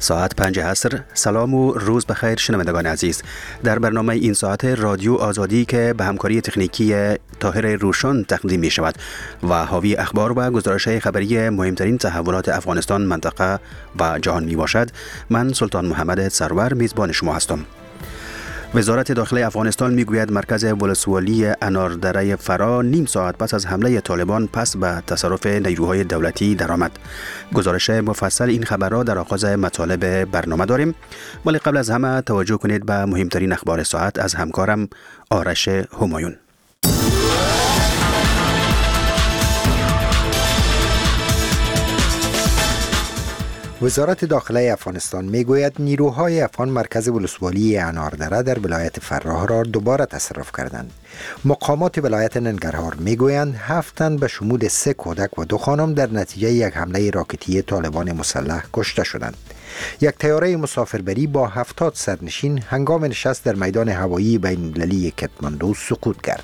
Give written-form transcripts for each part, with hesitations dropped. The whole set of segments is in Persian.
ساعت 5 عصر. سلام و روز بخیر شنوندگان عزیز. در برنامه این ساعت رادیو آزادی که به همکاری تکنیکی طاهر روشن تقدیم می شود و حاوی اخبار و گزارش‌های خبری مهمترین تحولات افغانستان، منطقه و جهان می باشد، من سلطان محمد سرور میزبان شما هستم. وزارت داخلی افغانستان میگوید مرکز ولسوالی اناردره فرا نیم ساعت پس از حمله طالبان پس به تصرف نیروهای دولتی درآمد. گزارش مفصل این خبر را در آغاز مطالب برنامه داریم، ولی قبل از همه توجه کنید به مهمترین اخبار ساعت از همکارم آرش همایون. وزارت داخلی افغانستان میگوید نیروهای افغان مرکز ولسوالی اناردره در ولایت فراه را دوباره تصرف کردند. مقامات ولایت ننگرهار میگویند 7 تن به شمول 3 کودک و 2 خانم در نتیجه یک حمله راکتی طالبان مسلح کشته شدند. یک طیاره مسافربری با 70 سرنشین هنگام نشست در میدان هوایی بین‌المللی کتماندو سقوط کرد.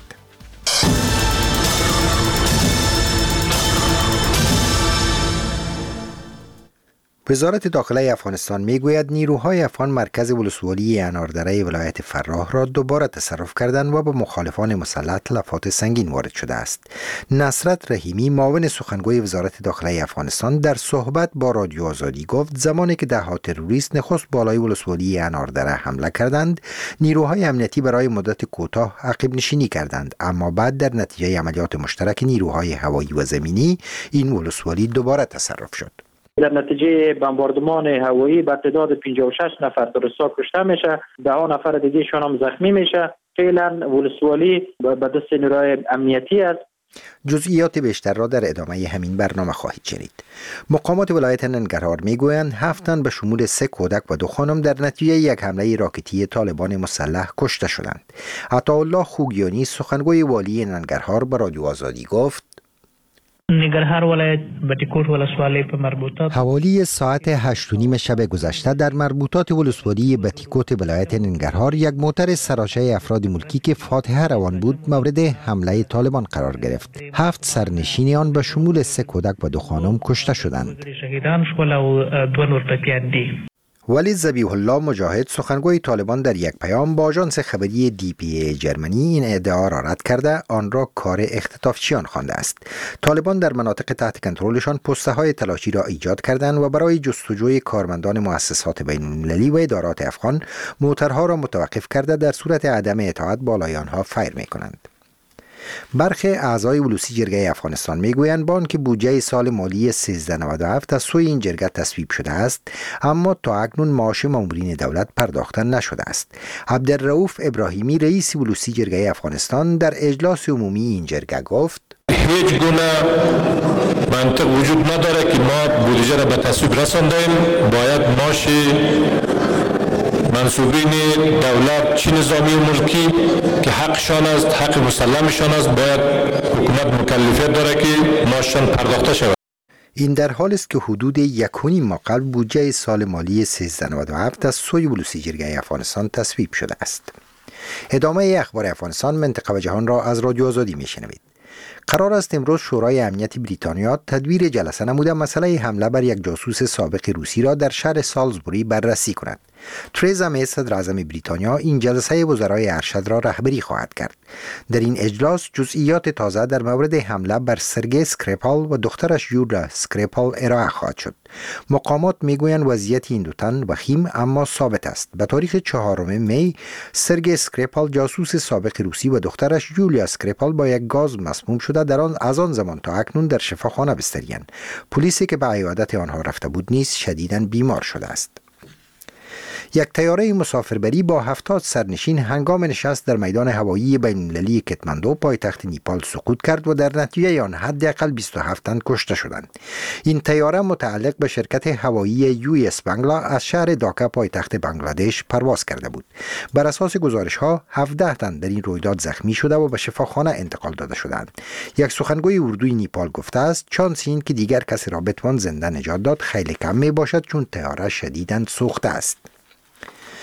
وزارت داخلی افغانستان میگوید نیروهای افغان مرکز ولسوالی اناردره ولایت فراه را دوباره تصرف کردند و به مخالفان مسلح تلفات سنگین وارد شده است. نصرت رحیمی، معاون سخنگوی وزارت داخلی افغانستان، در صحبت با رادیو آزادی گفت زمانی که دهها تروریست نخست بالای ولسوالی اناردره حمله کردند، نیروهای امنیتی برای مدت کوتاه عقب نشینی کردند، اما بعد در نتیجه عملیات مشترک نیروهای هوایی و زمینی این ولسوالی دوباره تصرف شد. در نتیجه بمباردمان هوایی به تعداد 56 نفر تروریستا کشته میشه، 10 نفر دیگه شون هم زخمی میشه. فعلا ولسوالی به دست نیروهای امنیتی است. جزئیات بیشتر را در ادامه همین برنامه خواهید شنید. مقامات ولایت ننگرهار میگویند 7 تن به شمول 3 کودک و 2 خانم در نتیجه یک حمله راکتی طالبان مسلح کشته شدند. عطاالله خوگیانی، سخنگوی والی ننگرهار، به رادیو آزادی گفت ننگرهار ولایت بټیکوټ ولسوالی په مربوطات حوالی ساعت 8:30 شب گذشته در مربوطات ولسوالی بټیکوټ ولایت ننگرهار یک موتر سراشی افراد ملکی که فاتحه روان بود مورد حمله طالبان قرار گرفت. 7 سرنشین آن به شمول 3 کودک و 2 خانم کشته شدند. شهیدان شول او 2 نور ټپیان دي. ولی ذبیح الله مجاهد، سخنگوی طالبان، در یک پیام با آژانس خبری DPA جرمنی این ادعا را رد کرده آن را کار اختطافچیان خوانده است. طالبان در مناطق تحت کنترلشان پسته‌های تلاشی را ایجاد کردند و برای جستجوی کارمندان مؤسسات بین‌المللی و ادارات افغان موترها را متوقف کرده در صورت عدم اطاعت بالای آنها فیر می‌کنند. برخی اعضای ولوسی جرگه افغانستان میگویند با آنکه بودجه سال مالی 1397 از سوی این جرگه تصویب شده است، اما تا اکنون معاش مامورین دولت پرداخته نشده است. عبدالرؤوف ابراهیمی، رئیس ولوسی جرگه افغانستان، در اجلاس عمومی این جرگه گفت هیچ گونه منطق وجود نداره که ما بودجه را به تصویب رساندیم. باید معاش منصوبین دولت، چه نظامی و ملکی که حقشان است، حق مسلمشان است، باید حکومت مکلفیت داره که معاششان پرداخته شود. این در حالی است که حدود 1.5 ماه قبل بودجه سال مالی 1397 از سوی ولوسی جرگه افغانستان تصویب شده است. ادامه اخبار افغانستان، منطقه و جهان را از رادیو آزادی میشنوید. قرار است امروز شورای امنیت بریتانیا تدبیر جلسه نموده مسئله حمله بر یک جاسوس سابق روسی را در شهر سالزبوری بررسی کند. ترزا می، صدر اعظم بریتانیا، این جلسه وزرای ارشد را رهبری خواهد کرد. در این اجلاس جزئیات تازه در مورد حمله بر سرگئی اسکریپال و دخترش یولا اسکریپال ارائه خواهد شد. مقامات میگویند وضعیت این 2 تن وخیم اما ثابت است. به تاریخ 4 می، سرگئی اسکریپال جاسوس سابق روسی و دخترش یولیا اسکریپال با یک گاز مسموم شده از آن زمان تا اکنون در شفاخانه بستری‌اند. پلیسی که به عیادت آنها رفته بود نیز شدیداً بیمار شده است. یک طیاره مسافربری با 70 سرنشین هنگام نشست در میدان هوایی بین‌المللی کتماندو پایتخت نیپال سقوط کرد و در نتیجه آن حداقل 27 تن کشته شدند. این طیاره متعلق به شرکت هوایی US بنگلا از شهر داکا پایتخت بنگلادش پرواز کرده بود. بر اساس گزارش‌ها 17 تن در این رویداد زخمی شده و به شفاخانه انتقال داده شدند. یک سخنگوی اردوی نیپال گفته است چانس این که دیگر کسی را بتوان زنده نجات داد خیلی کم می باشد چون طیاره شدیداً سوخته است.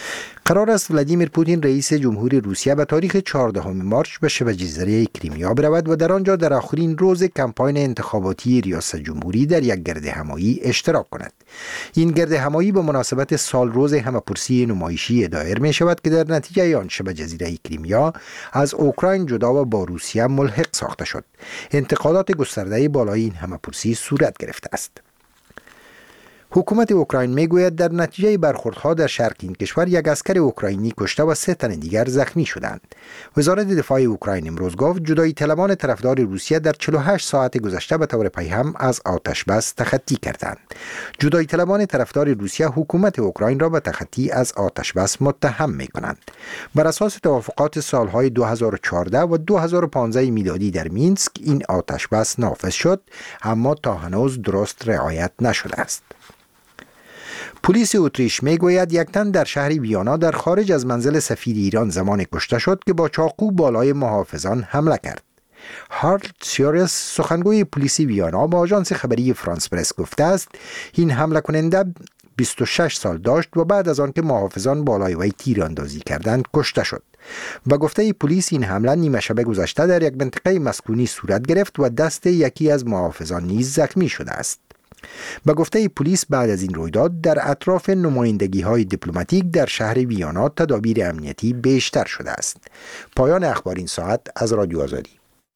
قرار است ولادیمیر پوتین رئیس جمهوری روسیه به تاریخ 14 مارس به شبه جزیره کریمیا برود و در آنجا در آخرین روز کمپاین انتخاباتی ریاست جمهوری در یک گرد همایی اشتراک کند. این گرد همایی به مناسبت سال روز همه‌پرسی نمایشی دایر می شود که در نتیجه آن شبه جزیره کریمیا از اوکراین جدا و با روسیه ملحق ساخته شد. انتقادات گسترده بالای این همه‌پرسی صورت گرفته است. حکومت اوکراین میگوید در نتیجه برخوردها در شرق این کشور یک عسکر اوکراینی کشته و 3 تن دیگر زخمی شدند. وزارت دفاع اوکراین امروز گفت جدایی طلبان طرفدار روسیه در 48 ساعت گذشته به طور پیهم از آتش بس تخطی کردند. جدایی طلبان طرفدار روسیه حکومت اوکراین را به تخطی از آتش بس متهم می‌کنند. بر اساس توافقات سالهای 2014 و 2015 میلادی در مینسک این آتش بس نافذ شد، اما تا هنوز درست رعایت نشده است. پلیس اتریش میگوید یک تن در شهر ویانا در خارج از منزل سفیر ایران زمان کشته شد که با چاقو بالای محافظان حمله کرد. هارلد سیورس سخنگوی پلیس ویانا با آژانس خبری فرانس پرس گفته است این حمله کننده 26 سال داشت و بعد از آن که محافظان بالای وی تیراندازی کردند کشته شد. با گفته پلیس این حمله نیمه شب گذشته در یک منطقه مسکونی صورت گرفت و دست یکی از محافظان نیز زخمی شده است. به گفته پلیس بعد از این رویداد در اطراف نمایندگی‌های دیپلماتیک در شهر ویانا تدابیر امنیتی بیشتر شده است. پایان اخبار این ساعت از رادیو آزادی.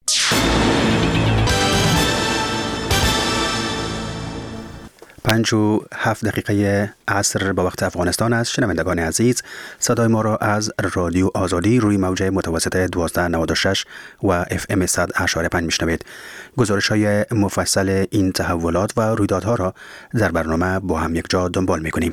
5 و 7 دقیقه عصر با وقت افغانستان است. شنوندگان عزیز، صدای ما را از رادیو آزادی روی موج متوسط 1296 و FM 100.5 میشنوید. گزارش‌های مفصل این تحولات و رویدادها را در برنامه با هم یک جا دنبال می‌کنیم.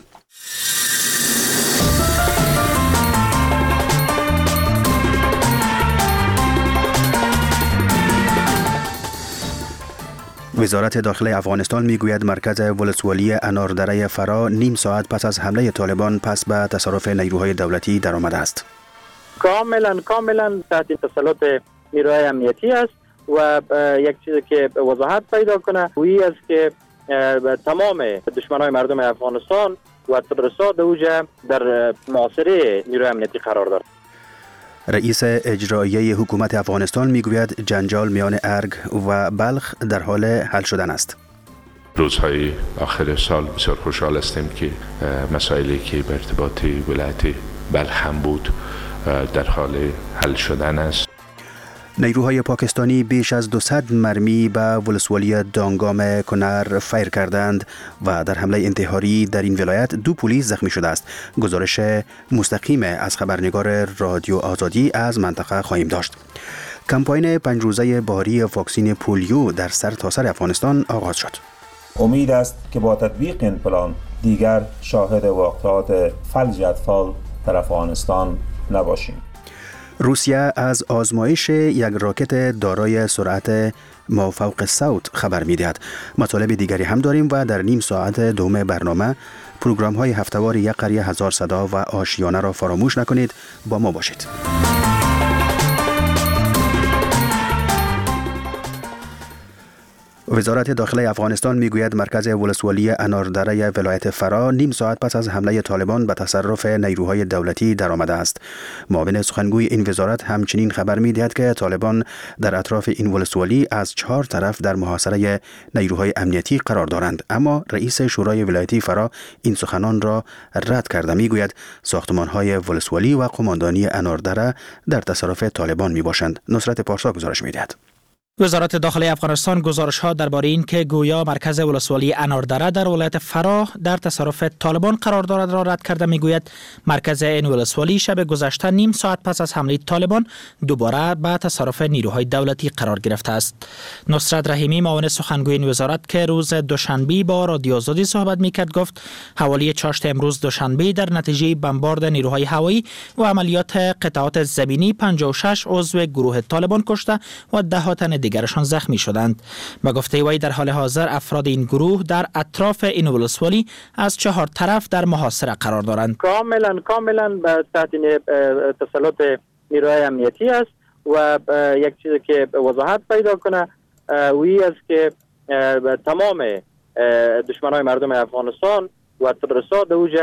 وزارت داخله افغانستان میگوید مرکز ولسوالی اناردره فرا نیم ساعت پس از حمله طالبان پس به تصرف نیروهای دولتی درآمده است. کاملا تحت تسلط نیروهای امنیتی است و یک چیزی که وضاحت پیدا کنه وی است که تمام دشمنان مردم افغانستان و تروریست‌ها در محاصره نیروهای امنیتی قرار دارند. رئیس اجرایی حکومت افغانستان میگوید جنجال میان ارگ و بلخ در حال حل شدن است. روزهای آخر سال بسیار خوشحال هستیم که مسائلی که به ارتباط ولایت بلخ هم بود در حال حل شدن است. نیروهای پاکستانی بیش از 200 مرمی به ولسوالی دانگام کنر فیر کردند و در حمله انتحاری در این ولایت 2 پلیس زخمی شده است. گزارش مستقیم از خبرنگار رادیو آزادی از منطقه خواهیم داشت. کمپاین 5 روزه بهاری واکسین پولیو در سرتاسر افغانستان آغاز شد. امید است که با تطبیق این پلان دیگر شاهد واقعات فلج اطفال در افغانستان نباشیم. روسیه از آزمایش یک راکت دارای سرعت مافوق صوت خبر می‌دهد. مطالب دیگری هم داریم و در نیم ساعت دوم برنامه پروگرام‌های هفته‌وار یک قریه هزار صدا و آشیانه را فراموش نکنید. با ما باشید. وزارت داخله افغانستان میگوید مرکز ولسوالی اناردره ولایت فرا نیم ساعت پس از حمله طالبان به تصرف نیروهای دولتی درآمده است. معاون سخنگوی این وزارت همچنین خبر می‌دهد که طالبان در اطراف این ولسوالی از 4 طرف در محاصره نیروهای امنیتی قرار دارند، اما رئیس شورای ولایتی فرا این سخنان را رد کرده. میگوید ساختمان‌های ولسوالی و قماندانی اناردره در تصرف طالبان میباشند. نصرت پارسا گزارش می‌دهد. وزارت داخله افغانستان گزارش‌ها درباره این که گویا مرکز ولسوالی اناردره در ولایت فرا در تصرف طالبان قرار دارد را رد کرده. میگوید مرکز این ولسوالی شب گذشته نیم ساعت پس از حمله طالبان دوباره به تصرف نیروهای دولتی قرار گرفته است. نصرت رحیمی معاون سخنگوی این وزارت که روز دوشنبه با رادیو آزادی صحبت میکرد گفت حوالی چاشت امروز دوشنبه در نتیجه بمبارد نیروهای هوایی و عملیات قطعات زمینی 56 عضو گروه طالبان کشته و 10 تن دیگرشان زخمی شدند. به گفته وی در حال حاضر افراد این گروه در اطراف این ولسوالی از 4 طرف در محاصره قرار دارند. کاملا به تحت تسلط نیروهای امنیتی است و یک چیزی که وضاحت پیدا کنه وی است که تمام دشمنان مردم افغانستان و تروریست‌ها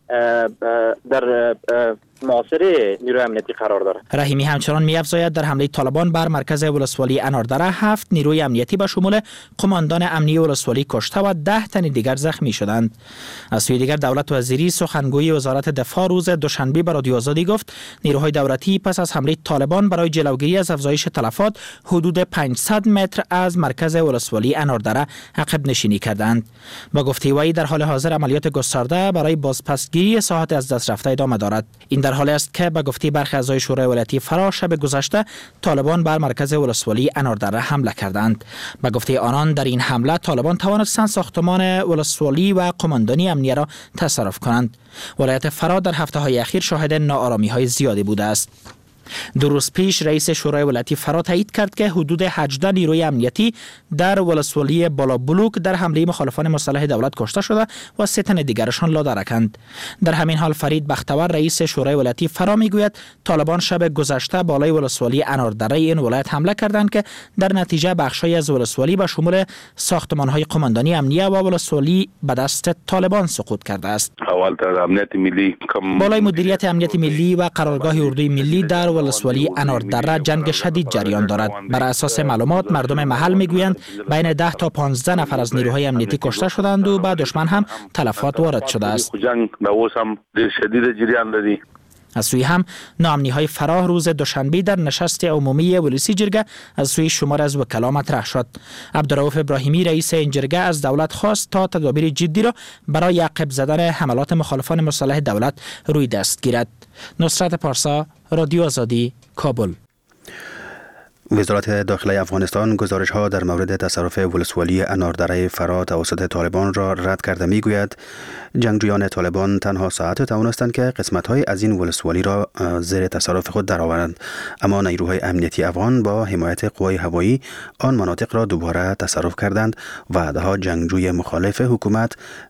در محاصره نیروی امنیتی قرار داره. رحیمی همچنان می‌افزاید در حمله طالبان بر مرکز ولسوالی اناردره 7 نیروی امنیتی به شمول قماندان امنیه ولسوالی کشته و 10 تن دیگر زخمی شدند. از سوی دیگر دولت وزیری سخنگوی وزارت دفاع روز دوشنبه به رادیو آزادی گفت نیروهای دولتی پس از حمله طالبان برای جلوگیری از افزایش تلفات حدود 500 متر از مرکز ولسوالی اناردره عقب نشینی کردند. با گفته وی در حال حاضر عملیات گسترده برای بازپسگیری ساحات از دست رفته ادامه دارد. این در حالی است که به گفته برخی اعضای شورای ولایتی فرا شب گذشته طالبان بر مرکز ولسوالی اناردره حمله کردند. به گفته آنان در این حمله طالبان توانستند ساختمان ولسوالی و قماندانی امنیه را تصرف کنند. ولایت فرا در هفته‌های اخیر شاهد ناآرامی‌های زیادی بوده است. 2 روز پیش رئیس شورای ولایتی فرا تایید کرد که حدود 18 نیروی امنیتی در ولسوالی بالا بلوک در حمله مخالفان مسلح دولت کشته شده و 3 تن دیگرشان لادرکند. در همین حال فرید بختور رئیس شورای ولایتی فرا میگوید طالبان شب گذشته بالای ولسوالی اناردره این ولایت حمله کردند که در نتیجه بخشی از ولسوالی به شمول ساختمان‌های قماندانی امنیه و ولسوالی به دست طالبان سقوط کرده است. بالای مدیریت امنیت ملی و قرارگاه اردوی ملی در ولسوالی اناردره جنگ شدید جریان دارد. بر اساس معلومات مردم محل میگویند بین 10 تا 15 نفر از نیروهای امنیتی کشته شدند و به دشمن هم تلفات وارد شده است. از سوی هم ناامنی‌های فراه روز دوشنبه در نشست عمومی ولسی جرگه از سوی شمار از وکلا مطرح شد. عبدالرؤوف ابراهیمی رئیس این جرگه از دولت خواست تا تدابیر جدی را برای عقب زدن حملات مخالفان مسلح دولت روی دست گیرد. نصرت پارسا، رادیو آزادی، کابل. وزارت داخلی افغانستان گزارش‌ها در مورد تصرف ولسوالی اناردره فرا توسط طالبان را رد کرده می‌گوید جنگجویان طالبان تنها ساعت توانستند که قسمت‌های از این ولسوالی را زیر تصرف خود درآورند، اما نیروهای امنیتی افغان با حمایت قوای هوایی آن مناطق را دوباره تصرف کردند و ده‌ها جنگجوی مخالف حکومت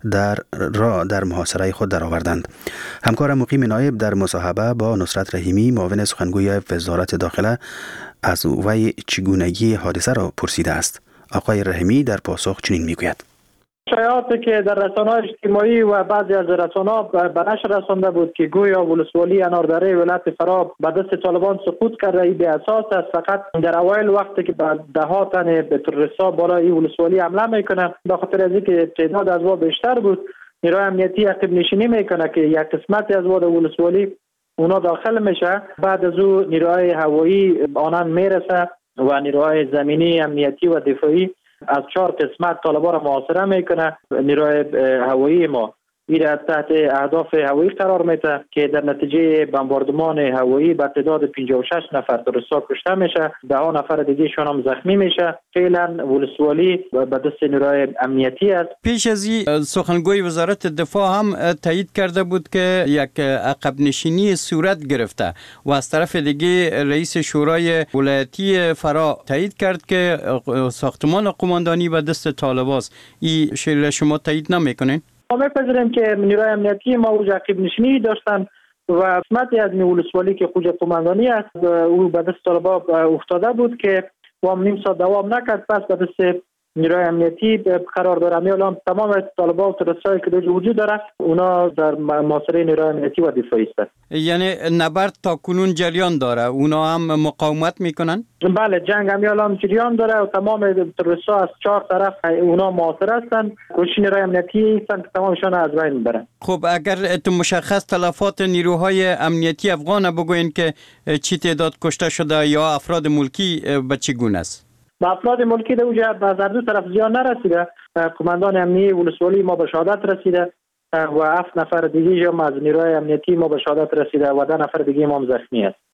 در محاصره خود درآوردند. همکار مقیم نایب در مصاحبه با نصرت رحیمی معاون سخنگوی وزارت داخله از وی چگونگی حادثه را پرسیده است. آقای رحیمی در پاسخ چنین میگوید: شایعاتی که در رسانه‌های اجتماعی و بعضی از رسانه‌ها به نشر رسانده بود که گویا ولسوالی اناردره ولایت فرا به دست طالبان سقوط کرده، این به اساس است. فقط در اوایل وقتی که ده ها تن تروریست‌ها بالای ولسوالی حمله میکنه، به خاطر از اینکه تعداد از ما بیشتر بود، نیروی امنیتی عقب نشینی میکنه که یک قسمتی از ولسوالی اونا داخل میشه. بعد از او نیروهای هوایی آنان میرسه و نیروهای زمینی امنیتی و دفاعی از 4 قسمت طالبان را محاصره میکنه. نیروهای هوایی ما این تحت اهداف هوایی قرار میده که در نتیجه بمباردمان هوایی به تعداد 56 نفر تروریستا کشته میشه، 10 نفر دیگه شون هم زخمی میشه. فعلا ولسوالی به دست نیروهای امنیتی است. پیش از این سخنگوی وزارت دفاع هم تایید کرده بود که یک عقب نشینی صورت گرفته و از طرف دیگه رئیس شورای ولایتی فرا تایید کرد که ساختمان قماندانی به دست طالبان است. این شیء شما تایید نمیکنین؟ ما می‌پذیریم که نیروهای امنیتی ما اوج عقب نشینی داشتن و قسمتی از ولسوالی که خوج قماندانی است او به دست طالبان افتاده بود که و نیم ساعت دوام نکرد. پس به دست نیروهای امنیتی قرار داره. الان تمام طالبان و تروریستایی که در وجود داره اونا در محاصره نیروهای امنیتی و دفاعی است. یعنی نبرد تا کنون جریان داره، اونا هم مقاومت میکنن؟ بله، جنگ هم الان جریان داره و تمام تروریستا از 4 طرف اونا محاصره هستن. کوشش نیروهای امنیتی هستن که تمامشون از بین میبرن. خب اگر تو مشخص تلفات نیروهای امنیتی افغان بگوین که چی تعداد کشته شده یا افراد ملکی به چگونه است؟ با افراد ملکی در اوجه از هر دو طرف زیان نرسیده. قماندان امنیتی ولسوالی ما به شهادت رسیده و 7 نفر دیگه هم از نیروهای امنیتی ما به شهادت رسیده و 10 نفر دیگه هم زخمی است.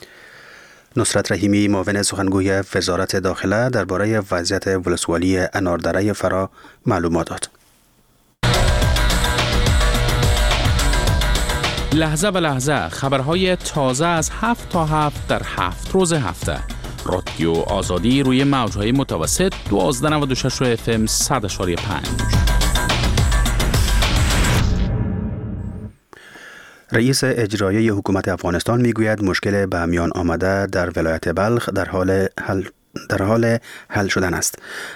نصرت رحیمی معاون سخنگوی وزارت داخله درباره وضعیت ولسوالی اناردره فرا معلومات داد. لحظه به لحظه خبرهای تازه از 7 تا 7 در 7 روز هفته. رادیو آزادی روی موج‌های متوسط 1296 FM 100.5. رئیس اجرایی حکومت افغانستان میگوید مشکل به میان آمده در ولایت بلخ در حال حل در حال حل شدن است.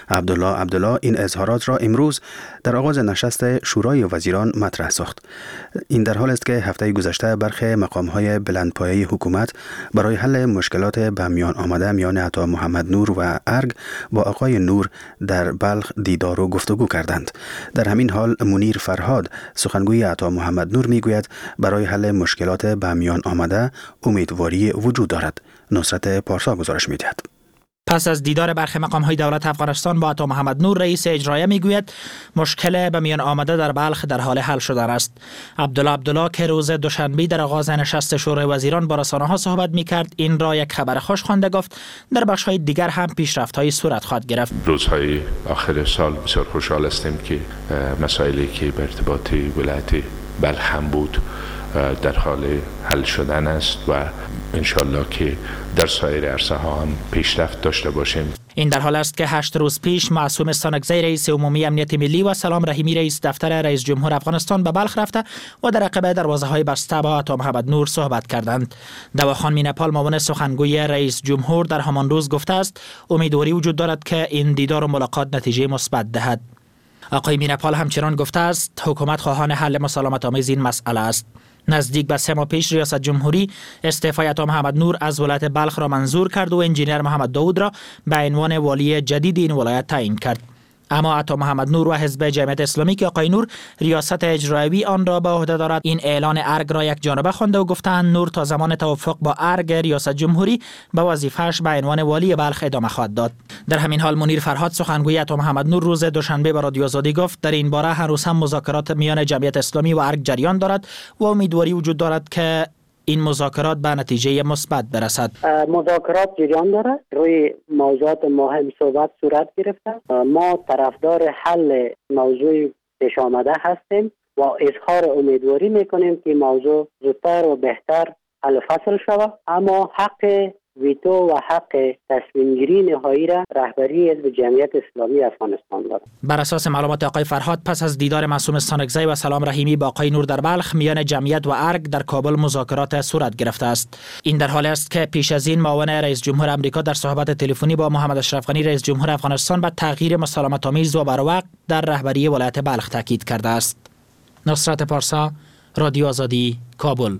عبدالله این اظهارات را امروز در آغاز نشست شورای وزیران مطرح ساخت. این در حال است که هفته گذشته برخی مقام‌های بلندپایه حکومت برای حل مشکلات به میان آمده میان عطا محمد نور و ارگ با آقای نور در بلخ دیدار و گفتگو کردند. در همین حال منیر فرهاد سخنگوی عطا محمد نور میگوید برای حل مشکلات به میان آمده امیدواری وجود دارد. نصرت پارسا گزارش می‌دهد. پس از دیدار برخی مقام‌های دولت افغانستان با عطا محمد نور، رئیس اجرایی میگوید مشکل به میان آمده در بلخ در حال حل شدن است. عبدالله که روز دوشنبه در آغاز نشست شورای وزیران با رسانه‌ها صحبت می‌کرد، این را یک خبر خوش خوانده گفت در بخش‌های دیگر هم پیشرفت‌های صورت خواهد گرفت. روزهای آخر سال بسیار خوشحال هستیم که مسائلی که به ارتباط ولایت بلخ هم بود در حال حل شدن است و انشالله که در سایر عرصه ها هم پیشرفت داشته باشیم. این در حال است که 8 روز پیش معصوم استانکزی رئیس عمومی امنیت ملی و سلام رحیمی رئیس دفتر رئیس جمهور افغانستان به بلخ رفته و در عقب دروازه‌های بسته با عطا محمد نور صحبت کردند. دواخان مینپال معاون سخنگوی رئیس جمهور در همان روز گفته است امیدواری وجود دارد که این دیدار و ملاقات نتیجه مثبت دهد. آقای مینپال همچنان گفته است حکومت خواهان حل مسالمت آمیز این مسئله است. نزدیک به 3 ماه پیش ریاست جمهوری استعفای عطا محمد نور از ولایت بلخ را منظور کرد و انجینیر محمد داود را به عنوان والی جدید این ولایت تعیین کرد. اما عطا محمد نور و حزب جمعیت اسلامی که آقای نور ریاست اجرایی آن را به عهده دارد، این اعلان ارگ را یک جانبه خوانده و گفتند نور تا زمان توافق با ارگ ریاست جمهوری به وظیفه‌اش به عنوان والی بلخ ادامه خواهد داد. در همین حال منیر فرهاد سخنگوی عطا محمد نور روز دوشنبه به رادیو آزادی گفت در این باره هنوز هم مذاکرات میان جمعیت اسلامی و ارگ جریان دارد و امیدواری وجود دارد که این مذاکرات به نتیجه مثبت برسد. مذاکرات جریان دارد، روی موضوعات مهم صحبت صورت گرفته. ما طرفدار حل موضوع پیش آمده هستیم و اظهار امیدواری میکنیم که موضوع زودتر و بهتر حل فصل شود، اما حق ویتو و حق تصمیم گیری نهایی را رهبری حزب جمعیت اسلامی افغانستان دارد. بر اساس معلومات آقای فرهاد، پس از دیدار معصوم استانکزی و سلام رحیمی با آقای نور در بلخ، میان جمعیت و ارگ در کابل مذاکرات صورت گرفته است. این در حالی است که پیش از این معاون رئیس جمهور آمریکا در صحبت تلفنی با محمد اشرف غنی رئیس جمهور افغانستان به تغییر مسالمت آمیز و بروقت در رهبری ولایت بلخ تاکید کرده است. نصرت پارسا، رادیو آزادی، کابل.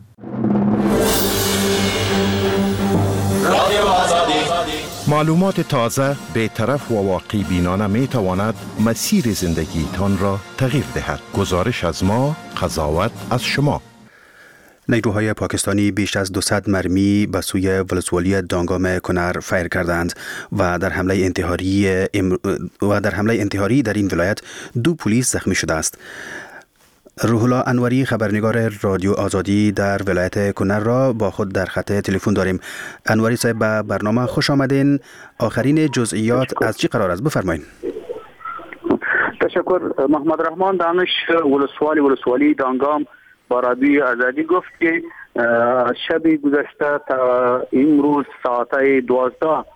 معلومات تازه، بی‌طرف و واقع بینانه می تواند مسیر زندگی تان را تغییر دهد. گزارش از ما، قضاوت از شما. نیروهای پاکستانی بیش از 200 مرمی به سوی ولسوالی دانگام کنر فیر کردند و در حمله انتحاری در این ولایت 2 پلیس زخمی شده است. روح الله انوری، خبرنگار رادیو آزادی در ولایت کنر را با خود در خط تلفن داریم. انوری صاحب، به برنامه خوش آمدین. آخرین جزئیات از چی قرار است؟ بفرمایید. تشکر. محمد رحمان دانش ولسوالی دانگام با رادیو آزادی گفت که شب گذشته تا امروز ساعت 12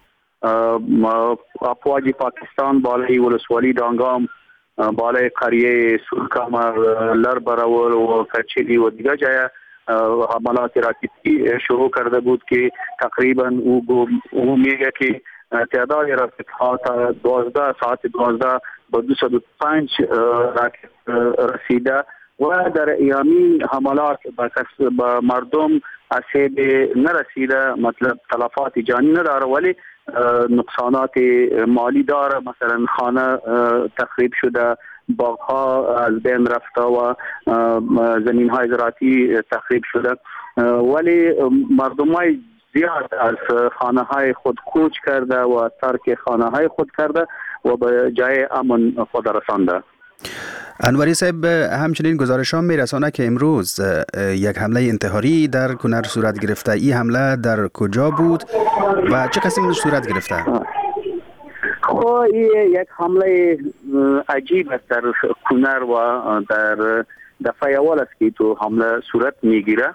افواج پاکستان بالای ولسوالی دانگام، بالای قریه سورکامر، لربراول و کچلی و دیگر جای حملات راکتی شروع کرده بود که تقریبا او میگه که تعداد راکت ها تا 12 به 205 راکت رسیده و در ایامی حملات به مردم آسیب نرسیده، مطلب تلفات جانی نداره ولی نقصانات مالی داره. مثلا خانه تخریب شده، باغ‌ها از بین رفته و زمین‌های زراعتی تخریب شده، ولی مردمای زیاد از خانه‌های خود کوچ کرده و ترک خانه‌های خود کرده و به جای امن خود رسانده. انوری صاحب، همچنین گزارش ها میرسانه که امروز یک حمله انتحاری در کنر صورت گرفته. این حمله در کجا بود و چه قسم صورت گرفته؟ خب یک حمله عجیب است در کنر و در دفعه اول است که تو حمله صورت میگیره.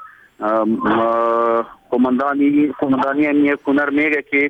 قماندانی امنیت کنر میگه که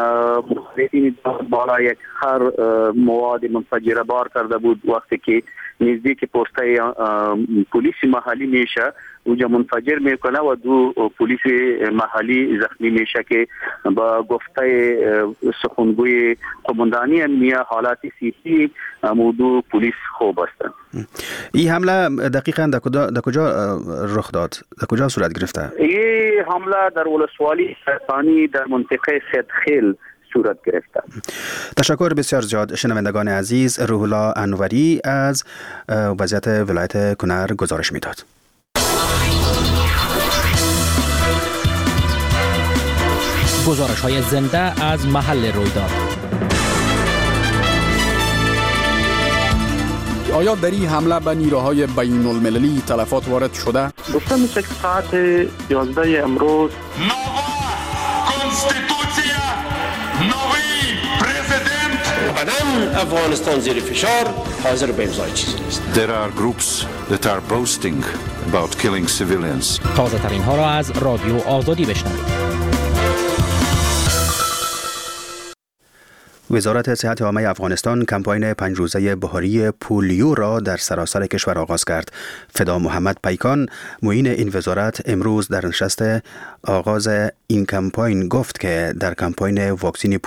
مخالفین بالا یک خر مواد منفجره بار کرده بود وقتی که نزدیک پسته پلیس محلی میشه اونجا منفجر میکنه و 2 پلیس محلی زخمی میشه که با گفته سخنگوی قماندانی امنیه حالات سیاسی دو پلیس خوب هستند. این حمله دقیقاً در کجا رخ داد؟ در کجا صورت گرفته؟ این حمله در ولسوالی سرطانی در منطقه سیدخیل صورت گرفته. تشکر بسیار زیاد. شنوندگان عزیز، روح الله انوری از وضعیت ولایت کنر گزارش میداد. گزارش‌های زنده از محل رویداد. آیا در این حمله به نیروهای بین المللی تلفات وارد شده؟ گفته میشه که ساعت 11 امروز بدن افغانستان زیر فشار حاضر به امضای چیزی نیست. There are groups that are boasting about killing civilians. تازه ترین ها را از رادیو آزادی بشنوید. وزارت صحت عامه افغانستان کمپاین 5 روزه بهاری پولیو را در سراسر کشور آغاز کرد. فدا محمد پیکان معین این وزارت امروز در نشست آغاز این کمپاین گفت که در کمپاین واکسین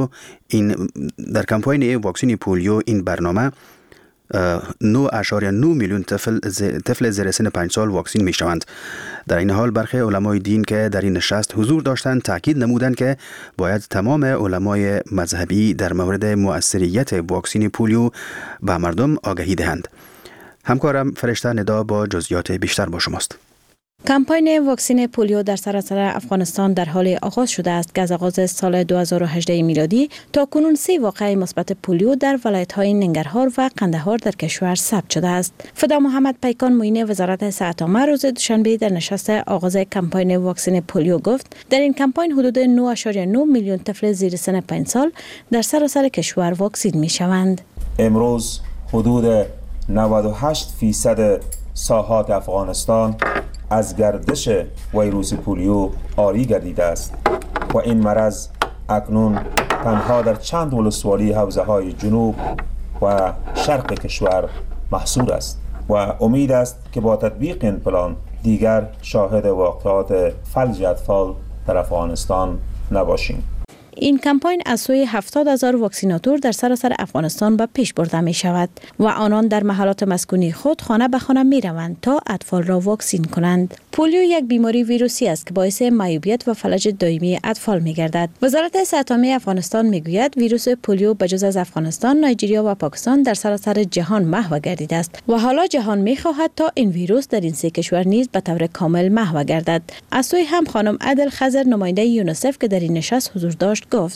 پولیو این برنامه 9.9 میلیون طفل زیر سن 5 سال واکسین می شوند. در این حال برخی علمای دین که در این نشست حضور داشتند تاکید نمودند که باید تمام علمای مذهبی در مورد مؤثریت واکسین پولیو به مردم آگاهی دهند. همکارم فرشته ندا با جزئیات بیشتر با شماست. کمپاین واکسین پولیو در سراسر افغانستان در حال آغاز شده است که از آغاز سال 2018 میلادی تا کنون 3 واقعه مثبت پولیو در ولایت‌های ننگرهار و قندهار در کشور ثبت شده است. فدا محمد پیکان معین وزارت صحت عامه روز دوشنبه در نشست آغاز کمپاین واکسین پولیو گفت در این کمپاین حدود 9.9 میلیون طفل زیر سن 5 سال در سراسر کشور واکسین می‌شوند. امروز حدود 98% ساحات افغانستان از گردش ویروس پولیو عاری گردیده است و این مرض اکنون تنها در چند ولسوالی حوزه‌های جنوب و شرق کشور محصور است و امید است که با تطبیق این پلان دیگر شاهد واقعات فلج اطفال در افغانستان نباشیم. این کمپاین از سوی 70,000 واکسیناتور در سراسر افغانستان به پیش برده می شود و آنان در محلات مسکونی خود خانه به خانه می روند تا اطفال را واکسین کنند. پولیو یک بیماری ویروسی است که باعث معیوبیت و فلج دائمی اطفال می گردد. وزارت صحت عامه افغانستان می گوید ویروس پولیو بجز از افغانستان، نایجریا و پاکستان در سراسر جهان محو گردیده است و حالا جهان می خواهد تا این ویروس در این 3 کشور نیز به طور کامل محو گردد. از سوی هم خانم عادل خضر نماینده یونیسف که در این نشست حضور داشت گفت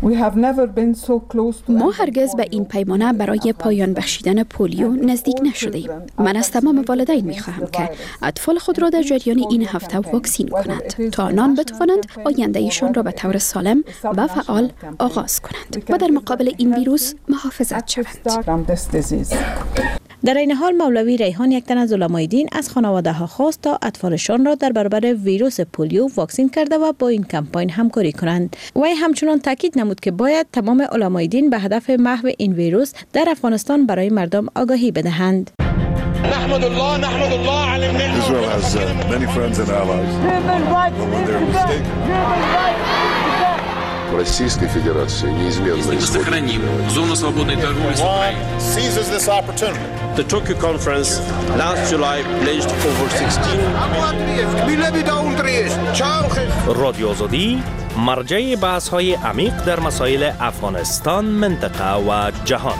ما هرگز به این پیمانه برای پایان بخشیدن پولیو نزدیک نشدیم. من از تمام والدین می‌خواهم که اطفال خود را در جریان این هفته واکسین کنند تا آنان بتوانند آیندهشان را به طور سالم و فعال آغاز کنند و در مقابل این ویروس محافظت شوند. در این حال مولوی ریحان یک تن از علمای دین از خانواده ها خواست تا اطفالشان را در برابر ویروس پولیو واکسین کرده و با این کمپاین همکاری کنند. وی همچنان تاکید نمود که باید تمام علمای دین به هدف محو این ویروس در افغانستان برای مردم آگاهی بدهند. نحمد الله على النعمة. Israel has many friends and allies. When they're mistaken. Российской Федерации неизменно сохраним зону свободной торговли с Украиной. seizes this opportunity. The Tokyo conference last July pledged over 16 رادیو آزادی مرجع بحث‌های عمیق در مسائل افغانستان، منطقه و جهان.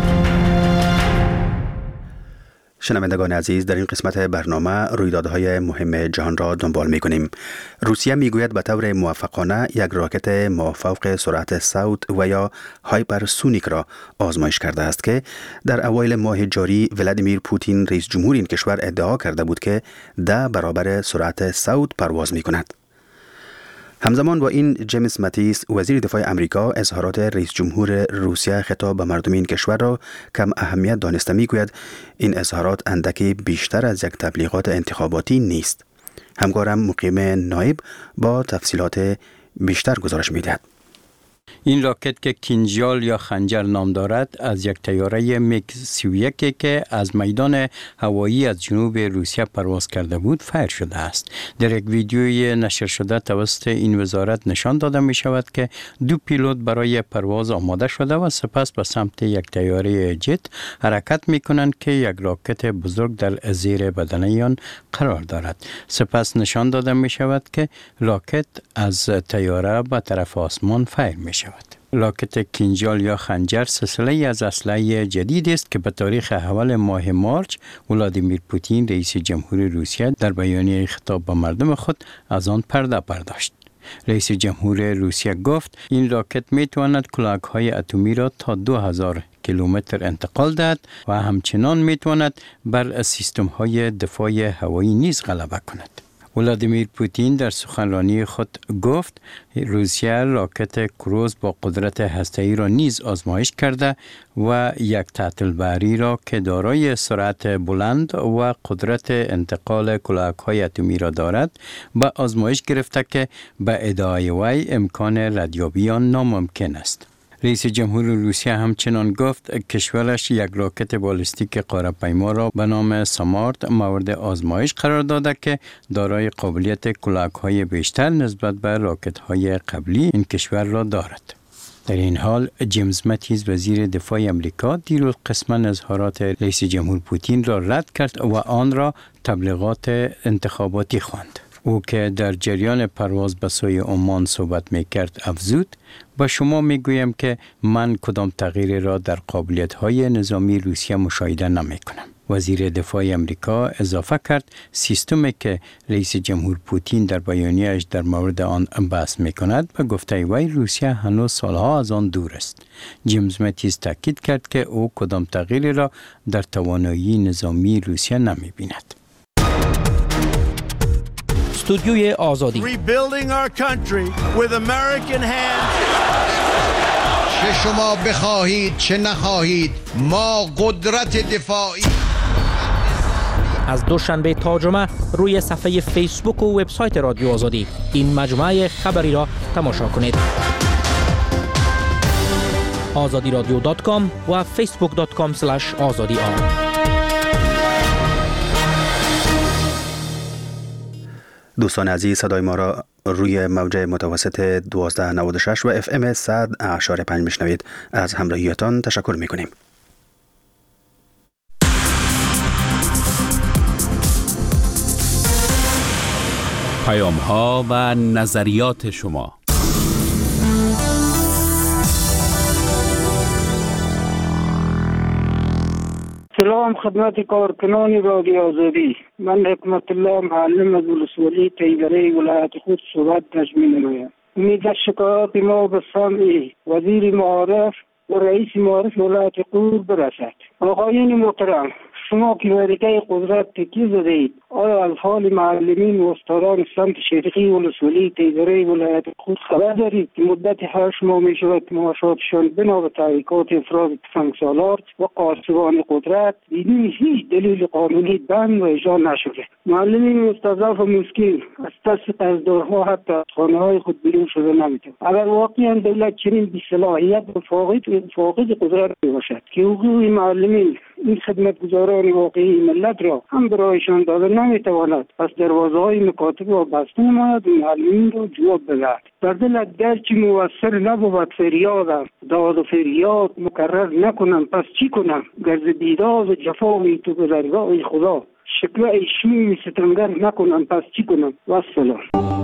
شنوندگان عزیز، در این قسمت برنامه رویدادهای مهم جهان را دنبال می‌کنیم. روسیه میگوید به طور موفقانه یک راکت مافوق سرعت صوت و یا هایپرسونیک را آزمایش کرده است که در اوایل ماه جاری ولادیمیر پوتین رئیس جمهور این کشور ادعا کرده بود که 10 برابر سرعت صوت پرواز می‌کند. همزمان با این جیمز ماتیس وزیر دفاع امریکا اظهارات رئیس جمهور روسیه خطاب به مردم این کشور را کم اهمیت دانسته میگوید این اظهارات اندکی بیشتر از یک تبلیغات انتخاباتی نیست. همکارم مقیم نایب با تفصیلات بیشتر گزارش میدهد. این راکت که کینجال یا خنجر نام دارد از یک طیاره میگ 31 که از میدان هوایی از جنوب روسیه پرواز کرده بود فایر شده است. در یک ویدیوی نشر شده توسط این وزارت نشان داده می شود که دو پیلوت برای پرواز آماده شده و سپس به سمت یک طیاره جت حرکت می کنند که یک راکت بزرگ در زیر بدنه آن قرار دارد. سپس نشان داده می شود که راکت از طیاره به طرف آسمان فایر می شود. راکت کینجال یا خنجر سلسله از اسلحه جدید است که به تاریخ اول ماه مارچ ولادیمیر پوتین رئیس جمهوری روسیه در بیانیه خطاب به مردم خود از آن پرده برداشت. رئیس جمهوری روسیه گفت این راکت می تواند کلاهک‌های اتمی را تا 2000 کیلومتر انتقال دهد و همچنان می تواند بر سیستم‌های دفاع هوایی نیز غلبه کند. ولادیمیر پوتین در سخنرانی خود گفت روسیه راکت کروز با قدرت هسته‌ای را نیز آزمایش کرده و یک تعطیل بحری را که دارای سرعت بلند و قدرت انتقال کلاهک‌های اتمی را دارد به آزمایش گرفته که به ادعای وی امکان ردیابی آن ناممکن است. رئیس جمهور روسیه همچنان گفت کشورش یک راکت بالستیک قاره‌پیما را به نام سامارت مورد آزمایش قرار داده که دارای قابلیت کلاهک‌های بیشتر نسبت به راکت‌های قبلی این کشور را دارد. در این حال جیمز متیز وزیر دفاع امریکا دیروز قسماً اظهارات رئیس جمهور پوتین را رد کرد و آن را تبلیغات انتخاباتی خواند. او که در جریان پرواز به سوی عمان صحبت می‌کرد افزود با شما میگویم که من کدام تغییری را در قابلیت‌های نظامی روسیه مشاهده نمی‌کنم. وزیر دفاع امریکا اضافه کرد سیستمی که رئیس جمهور پوتین در بیانیه‌اش در مورد آن بحث می‌کند به گفته وی روسیه هنوز سالها از آن دور است. جیمز متیز تاکید کرد که او کدام تغییری را در توانایی نظامی روسیه نمی‌بیند. استودیوی آزادی Rebuilding our country with American hands. چه شما بخواهید چه نخواهید ما قدرت دفاعی. از دوشنبه تا جمعه روی صفحه فیسبوک و وبسایت رادیو آزادی این مجموعه خبری را تماشا کنید. azadiradio.com و facebook.com/azadi. دوستان عزیز صدای ما را روی موج متوسط 1296 و FM 100.5 میشنوید. از همراهیتان تشکر میکنیم. پیام ها و نظریات شما. سلام خدمت کارکنان رادیو آزادی. من حکمت الله معلم از ولسوالی تیبره ولایت خود صحبت نجمی نمایم. امید شکایات ما به سمع وزیر معارف و رئیس معارف ولایت قور برسد. آقایان محترم، شما که ورقه قدرت تکی زدید، آیا از حال معلمین و استادان سمت شرقی ولسوالی تیبره ولایت خود خبر دارید که مدت 8 ماه می شود که معاشاتشان بنا به تحقیقات افراد تفنگسالار و قاسبان قدرت بدون هیچ دلیل قانونی بند و اجرا نشده؟ معلمین مستضعف و مسکین از دست قرضدارها حتی از خانه‌های خود بیرون شده نمی‌توانند. اگر واقعا دولت چنین بی‌صلاحیت و فاقد قدرت باشد که حقوق معلمین این خدمتگزاران واقعی ملت را هم برایشان داده نمیتواند، پس دروازه‌های مکاتب را بسته نماید و معلمین را جواب بدهد. در دلت گرچه موثر نبود فریادم، داد و فریاد مکرر نکنم، پس چی کنم؟ گر ز بیداد و جفای تو به درگاه خدا شکوه شوم ستمگر نکنم، پس چی کنم؟ و السلام.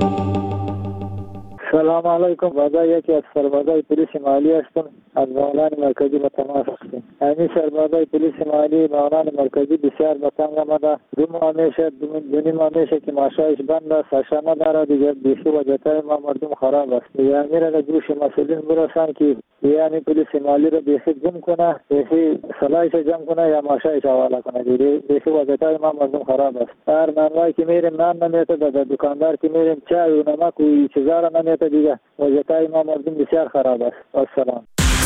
سلام علیکم. بعدا یکی از سربازای پلیس مالی هستم. از معاونان مرکزی به تماس هستیم. همین سربازای پلیس مالی معاونان مرکزی بسیار به تنگ آمده. دو ماه میشه که معاشش بند است، ساشا نداره دیگه. بیخی وضعیت ما مردم خراب است. یعنی را گوش مسئولین برسن که یعنی پلیس مالی را بیخی جمع کنه، بیخی صلاحش جمع کنه یا معاشش حواله کنه. بیخی وضعیت ما مردم خراب است. هر منوایی که میریم نان نمیته، در دکاندار که میریم چای و نمک و چیزا را نمیته دیگه. وضعیت ما مردم بسیار خراب است. السلام.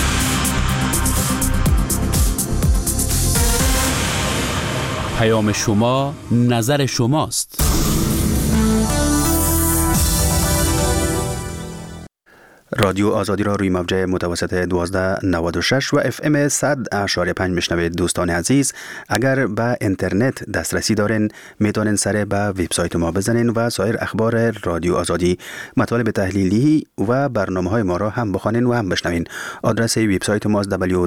پیام شما نظر شماست. رادیو آزادی را روی موج متوسط 1296 و FM 100.5 میشنوید. دوستان عزیز، اگر به اینترنت دسترسی دارین میتونین سر به وبسایت ما بزنین و سایر اخبار رادیو آزادی، مطالب تحلیلی و برنامه‌های ما را هم بخوانین و هم بشنوین. آدرس وبسایت ما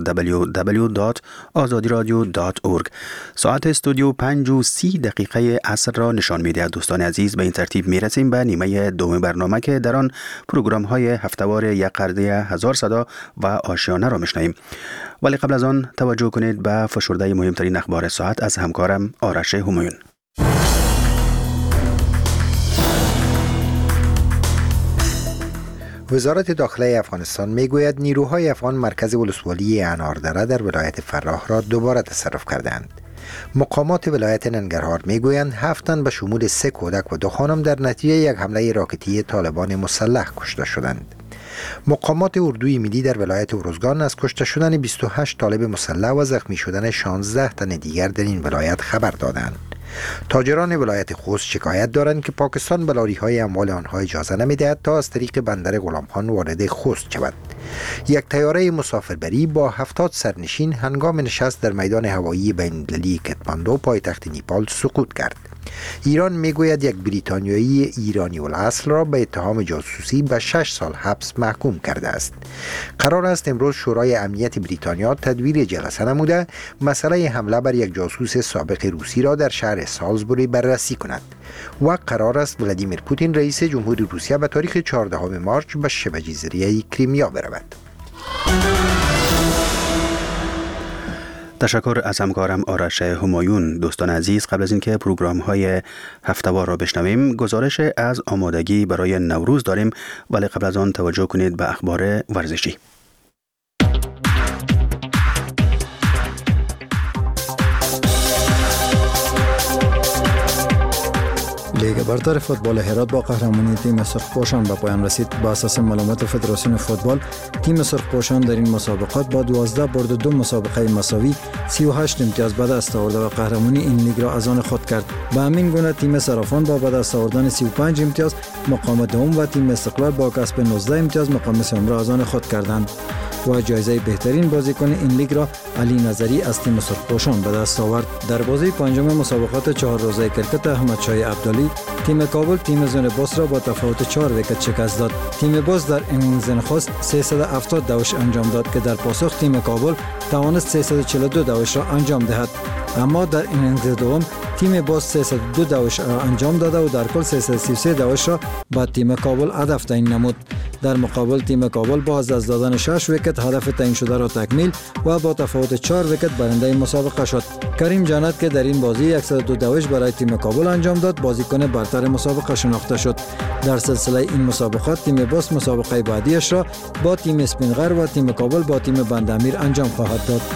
www.azadiradio.org. ساعت استودیو 5:30 عصر را نشان میده. دوستان عزیز، به این ترتیب میرسیم به نیمه دوم برنامه که در آن پروگرام‌های هفته‌وار یک قرده هزار صدا و آشیانه را میشنویم. ولی قبل از آن توجه کنید به فشرده مهمترین اخبار ساعت از همکارم آرش همایون. وزارت داخله افغانستان میگوید نیروهای افغان مرکز ولسوالی اناردره در ولایت فراه را دوباره تصرف کردند. مقامات ولایت ننگرهار میگویند 7 تن به شمول 3 کودک و 2 خانم در نتیجه یک حمله راکتی طالبان مسلح کشته شدند. مقامات اردوی ملی در ولایت ارزگان از کشته شدن 28 طالب مسلح و زخمی شدن 16 تن دیگر در این ولایت خبر دادند. تاجران ولایت خوست شکایت دارند که پاکستان به لاری‌های اموال آنها اجازه نمی‌دهد تا از طریق بندر غلامخان وارد خوست شود. یک طیاره مسافربری با 70 سرنشین هنگام نشست در میدان هوایی بین‌المللی کتماندو پایتخت نیپال سقوط کرد. ایران میگوید یک بریتانیایی ایرانی الاصل را به اتهام جاسوسی به 6 سال حبس محکوم کرده است. قرار است امروز شورای امنیت بریتانیا تدویر جلسه نموده مسئله حمله بر یک جاسوس سابق روسی را در شهر سالزبوری بررسی کند و قرار است ولادیمیر پوتین رئیس جمهوری روسیه به تاریخ 14 مارس به شبه جزیره کریمیا برود. تشکر از همکارم آرش همایون. دوستان عزیز، قبل از اینکه پروگرام‌های هفته‌وار را بشنویم، گزارش از آمادگی برای نوروز داریم، ولی قبل از آن توجه کنید به اخبار ورزشی. لیگ برتر فوتبال هرات با قهرمانی تیم سرخپوشان به پایان رسید. با اساس معلومات فدراسیون فوتبال، تیم سرخپوشان در این مسابقات با 12 برد و 2 مسابقه مساوی 38 امتیاز به دست آورد و قهرمانی این لیگ را از آن خود کرد. به همین گونه تیم صرافان با به دست آوردن 35 امتیاز مقام دوم و تیم استقلال با کسب 19 امتیاز مقام سوم را از آن خود کردند و جایزه بهترین بازیکن این لیگ را علی نظری از تیم سرخپوشان به دست آورد. در بازی پنجم مسابقات 4 روزه کرکت، احمد شاه عبدالی تیم کابل تیم زون باس را با تفاوت 4 ویکت شکست داد. تیم باس در انینگز نخست 370 دوش انجام داد که در پاسخ تیم کابل توانست 342 دوش را انجام دهد، اما در انینگز دوم تیم باس 302 دوش را انجام داده و در کل 333 دوش را با تیم کابل هدف تعیین نمود. در مقابل تیم کابل با از دادن 6 ویکت هدف تعیین شده را تکمیل و با تفاوت 4 ویکت برنده مسابقه شد. کریم جنت که در این بازی 102 دوش برای تیم کابل انجام داد، بازیکن برتر مسابقه شناخته شد. در سلسله این مسابقات تیم باس مسابقه بعدیش را با تیم اسپینغر و تیم کابل با تیم بندامیر انجام خواهد داد.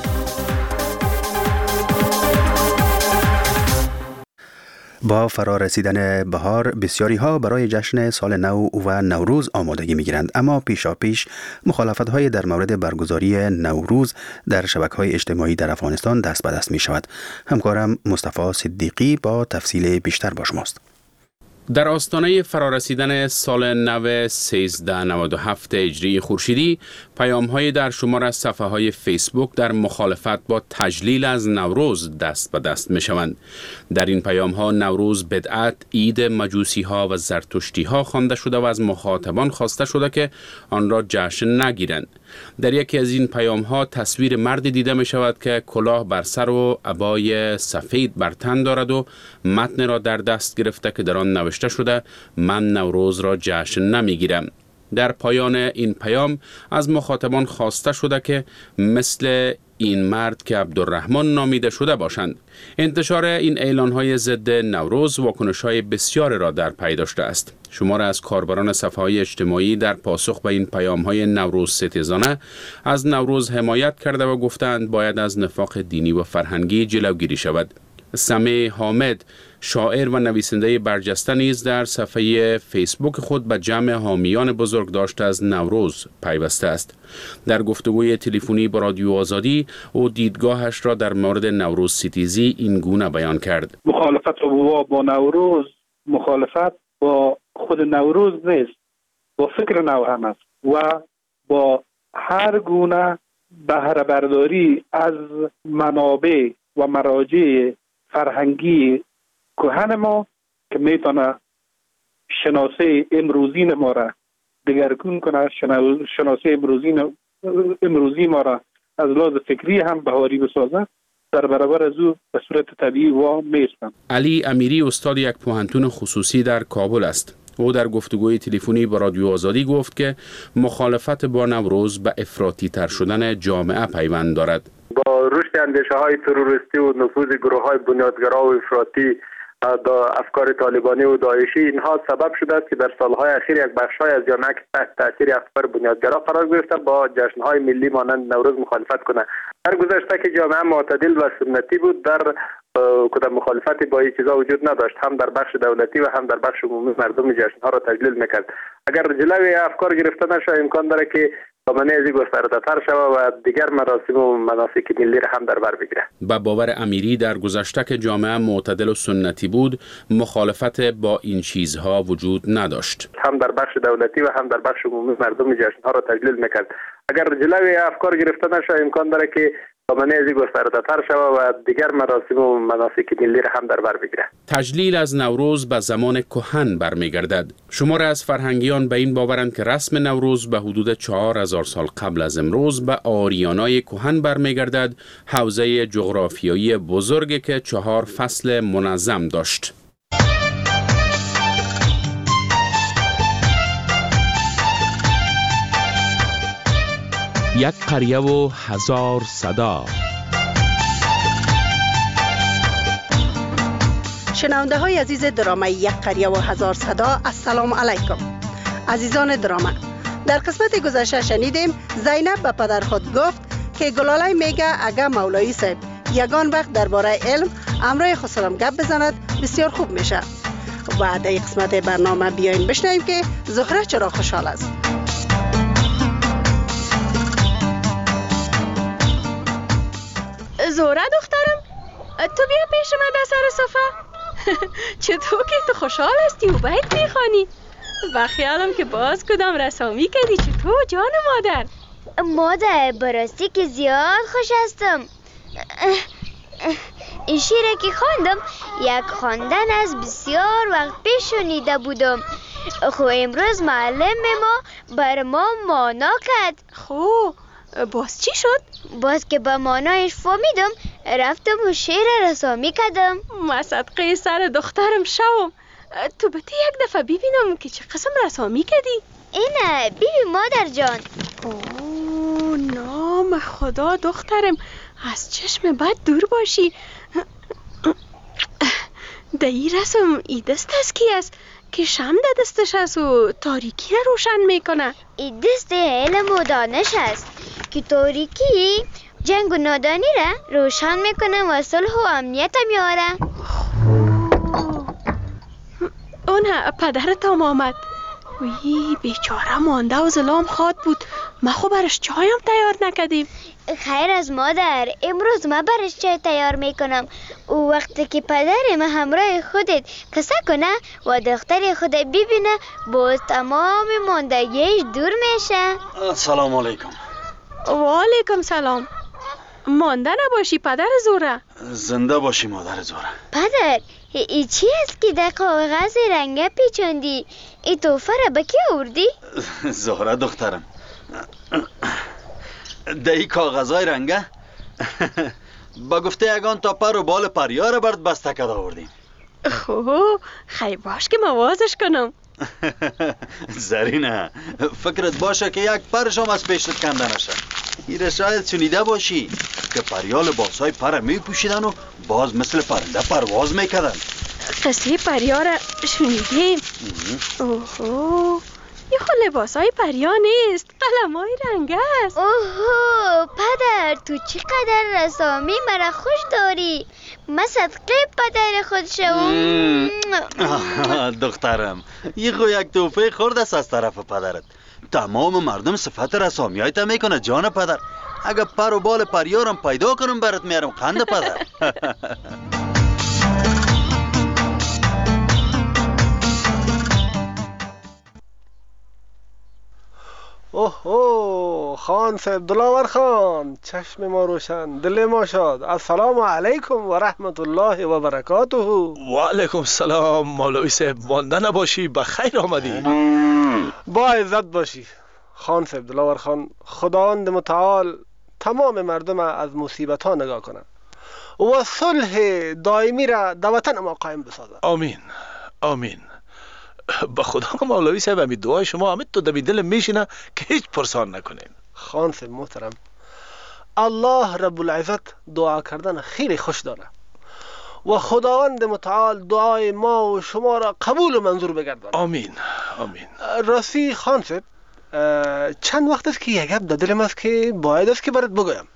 با فرا رسیدن بهار، بسیاری ها برای جشن سال نو و نوروز آمادگی می گیرند، اما پیشاپیش مخالفت های در مورد برگزاری نوروز در شبکه‌های اجتماعی در افغانستان دست به دست می شود. همکارم مصطفی صدیقی با تفصیل بیشتر با شماست. در آستانه فرارسیدن سال نو 1397 هجری خورشیدی، پیام‌های در شمار از صفحه‌های فیسبوک در مخالفت با تجلیل از نوروز دست به دست می‌شوند. در این پیام‌ها نوروز بدعت، عید مجوسی‌ها و زرتشتی‌ها خوانده شده و از مخاطبان خواسته شده که آن را جشن نگیرند. در یکی از این پیام‌ها تصویر مردی دیده می‌شود که کلاه بر سر و عبای سفید بر تن دارد و متن را در دست گرفته که در آن نوشته شده من نوروز را جشن نمیگیرم. در پایان این پیام از مخاطبان خواسته شده که مثل این مرد که عبدالرحمن نامیده شده باشند. انتشار این اعلان‌های ضد نوروز واکنش‌های بسیار را در پی داشته است. شمار از کاربران صفحه‌های اجتماعی در پاسخ به این پیام‌های نوروز ستیزانه از نوروز حمایت کرده و گفتند باید از نفاق دینی و فرهنگی جلوگیری شود. سمیع حامد، شاعر و نویسنده برجسته نیز در صفحه فیسبوک خود به جمع حامیان بزرگداشت از نوروز پیوسته است. در گفتگوی تلفنی با رادیو آزادی او دیدگاهش را در مورد نوروز ستیزی این گونه بیان کرد. مخالفت با نوروز مخالفت با خود نوروز نیست، با فکر نو هم است. و با هر گونه بهره برداری از منابع و مراجع فرهنگی کهن ما که میتونه شناسه امروزین ما را دگرگون کنه، شناسه امروزی ما را از لحاظ فکری هم بهاری بسازه، در برابر از او به صورت طبیعی وام میستم. علی امیری استاد یک پوهنتون خصوصی در کابل است. او در گفتگوی تلفنی با رادیو آزادی گفت که مخالفت با نوروز به افراطی تر شدن جامعه پیوند دارد. با رشد اندیشه های تروریستی و نفوذ گروه های بنیادگرا و افراطی افکار طالبانی و داعشی، اینها سبب شده است که در سالهای اخیر یک بخش‌های از جامعه که تحت تاثیر افکار بنیادگرا قرار گرفته با جشن‌های ملی مانند نوروز مخالفت کنند. در گذشته که جامعه معتدل و سنتی بود، در کدام مخالفتی با این چیزا وجود نداشت، هم در بخش دولتی و هم در بخش عمومی مردم جشن‌ها را تجلیل میکرد. اگر جلوی افکار گرفته نشه امکان داره که دامنه از گسترده‌تر شود و دیگر مراسم و مناسک ملی را هم در بر بگیره. با باور امیری در گذشته که جامعه معتدل و سنتی بود، مخالفت با این چیزها وجود نداشت. هم در بخش دولتی و هم در بخش عمومی مردم جشن‌ها را تجلیل میکرد. اگر جلوی افکار گرفته نشه امکان داره که دامنه از گسترده‌تر شود و دیگر مراسم و مناسک ملی را هم در بر بگیره. تجلیل از نوروز به زمان کهن برمیگردد. شمار از فرهنگیان به این باورند که رسم نوروز به حدود 4000 سال قبل از امروز به آریانای کهن برمیگردد، حوزه جغرافیایی بزرگی که 4 فصل منظم داشت. یک قریه و 1000 صدا. شنونده های عزیز درامه یک قریه و 1000 صدا، السلام علیکم. عزیزان درامه، در قسمت گذشته شنیدیم زینب به پدر خود گفت که گلاله میگه اگر مولایی صاحب یگان وقت درباره علم امرای خسرم گپ بزند بسیار خوب میشه. و در قسمت برنامه بیاین بشنویم که زهره چرا خوشحال است. زهره دخترم، تو بیا پیش من در سر صفحه. چطور که تو خوشحال هستی و بیت میخوانی؟ و خیالم که باز کدام رسامی کردی. چطور جان مادر؟ مادر براستی که زیاد خوش هستم. این شیره که خواندم یک خواندن از بسیار وقت پیش شنیده بودم. خو امروز معلم ما بر ما مانا کرد. خو باز چی شد؟ باز که به مانایش فهمیدم رفتم و شعر رسامی کردم. ما صدقه سر دخترم شوم. تو بتی یک دفعه ببینم که چه قسم رسامی کردی. اینه بیبی مادر جان. اوه نام خدا دخترم، از چشم بد دور باشی. در این رسم ای دست از کی است که شم در دستش است و تاریکی را روشن میکنه؟ ای دست علم و دانش است که تاریکی جنگ و نادانی را روشن میکنه و صلح و امنیت میاره. اون پدرت هم آمد. وی بیچاره مانده و ظلام خواد بود. ما خو برش چایم تیار نکردیم. خیر از مادر، امروز ما برش چای تیار میکنم. و وقتی که پدر ما همراه خودت کسا کنه و دختر خودت ببینه باز تمام ماندگیش دور میشه. سلام علیکم. و علیکم سلام. مانده نباشی پدر زهره. زنده باشی مادر زهره. پدر ای چی است که در کاغذ رنگه پیچوندی؟ ای توفه را به کی آوردی؟ زهره دخترم، در این کاغذهای رنگه با گفته یگان تا پر و بال پریار برد بسته کد آوردیم. خوب خیلی باش که موازش کنم. زرینه، فکرت باشه که یک پرش هم از پیشت کنده نشه. ایره شاید شنیده باشی که پریال لباسای پر می پوشیدن و باز مثل پرنده پرواز میکردن. قصه پریار شنیدیم. اوهو، یه خود لباسای پریا نیست، قلمای رنگ است. اوهو پدر، تو چقدر رسامی مرا خوش داری. من صدقه پدر خود شوم. دخترم، یه خو یک توفه خورد است از طرف پدرت. تمام مردم صفت رسامی های تا میکنه جان پدر. اگه پر و بال پریارم پیدا کنم برات میارم قند پدر. اوه خان صاحب، دلاور خان، چشم ما روشن، دل ما شاد. السلام علیکم و رحمت الله و برکاته. و علیکم السلام مولوی صاحب، مانده نباشی، بخیر آمدی. با عزت باشی خان صاحب. دلاور خان، خداوند متعال تمام مردم از مصیبت ها نگاه کنه و صلح دائمی را در وطن ما قائم بسازه. آمین آمین. با خدا مولوی صاحب، همین دعای شما همین تو دمی دلم میشینه که هیچ پرسان نکنین. خان صاحب محترم، الله رب العزت دعا کردن خیلی خوش داره و خداوند متعال دعای ما و شما را قبول و منظور بگردانه. آمین آمین. راستی خان صاحب، چند وقت است که یک گپ در دلم است که باید است که برات بگویم.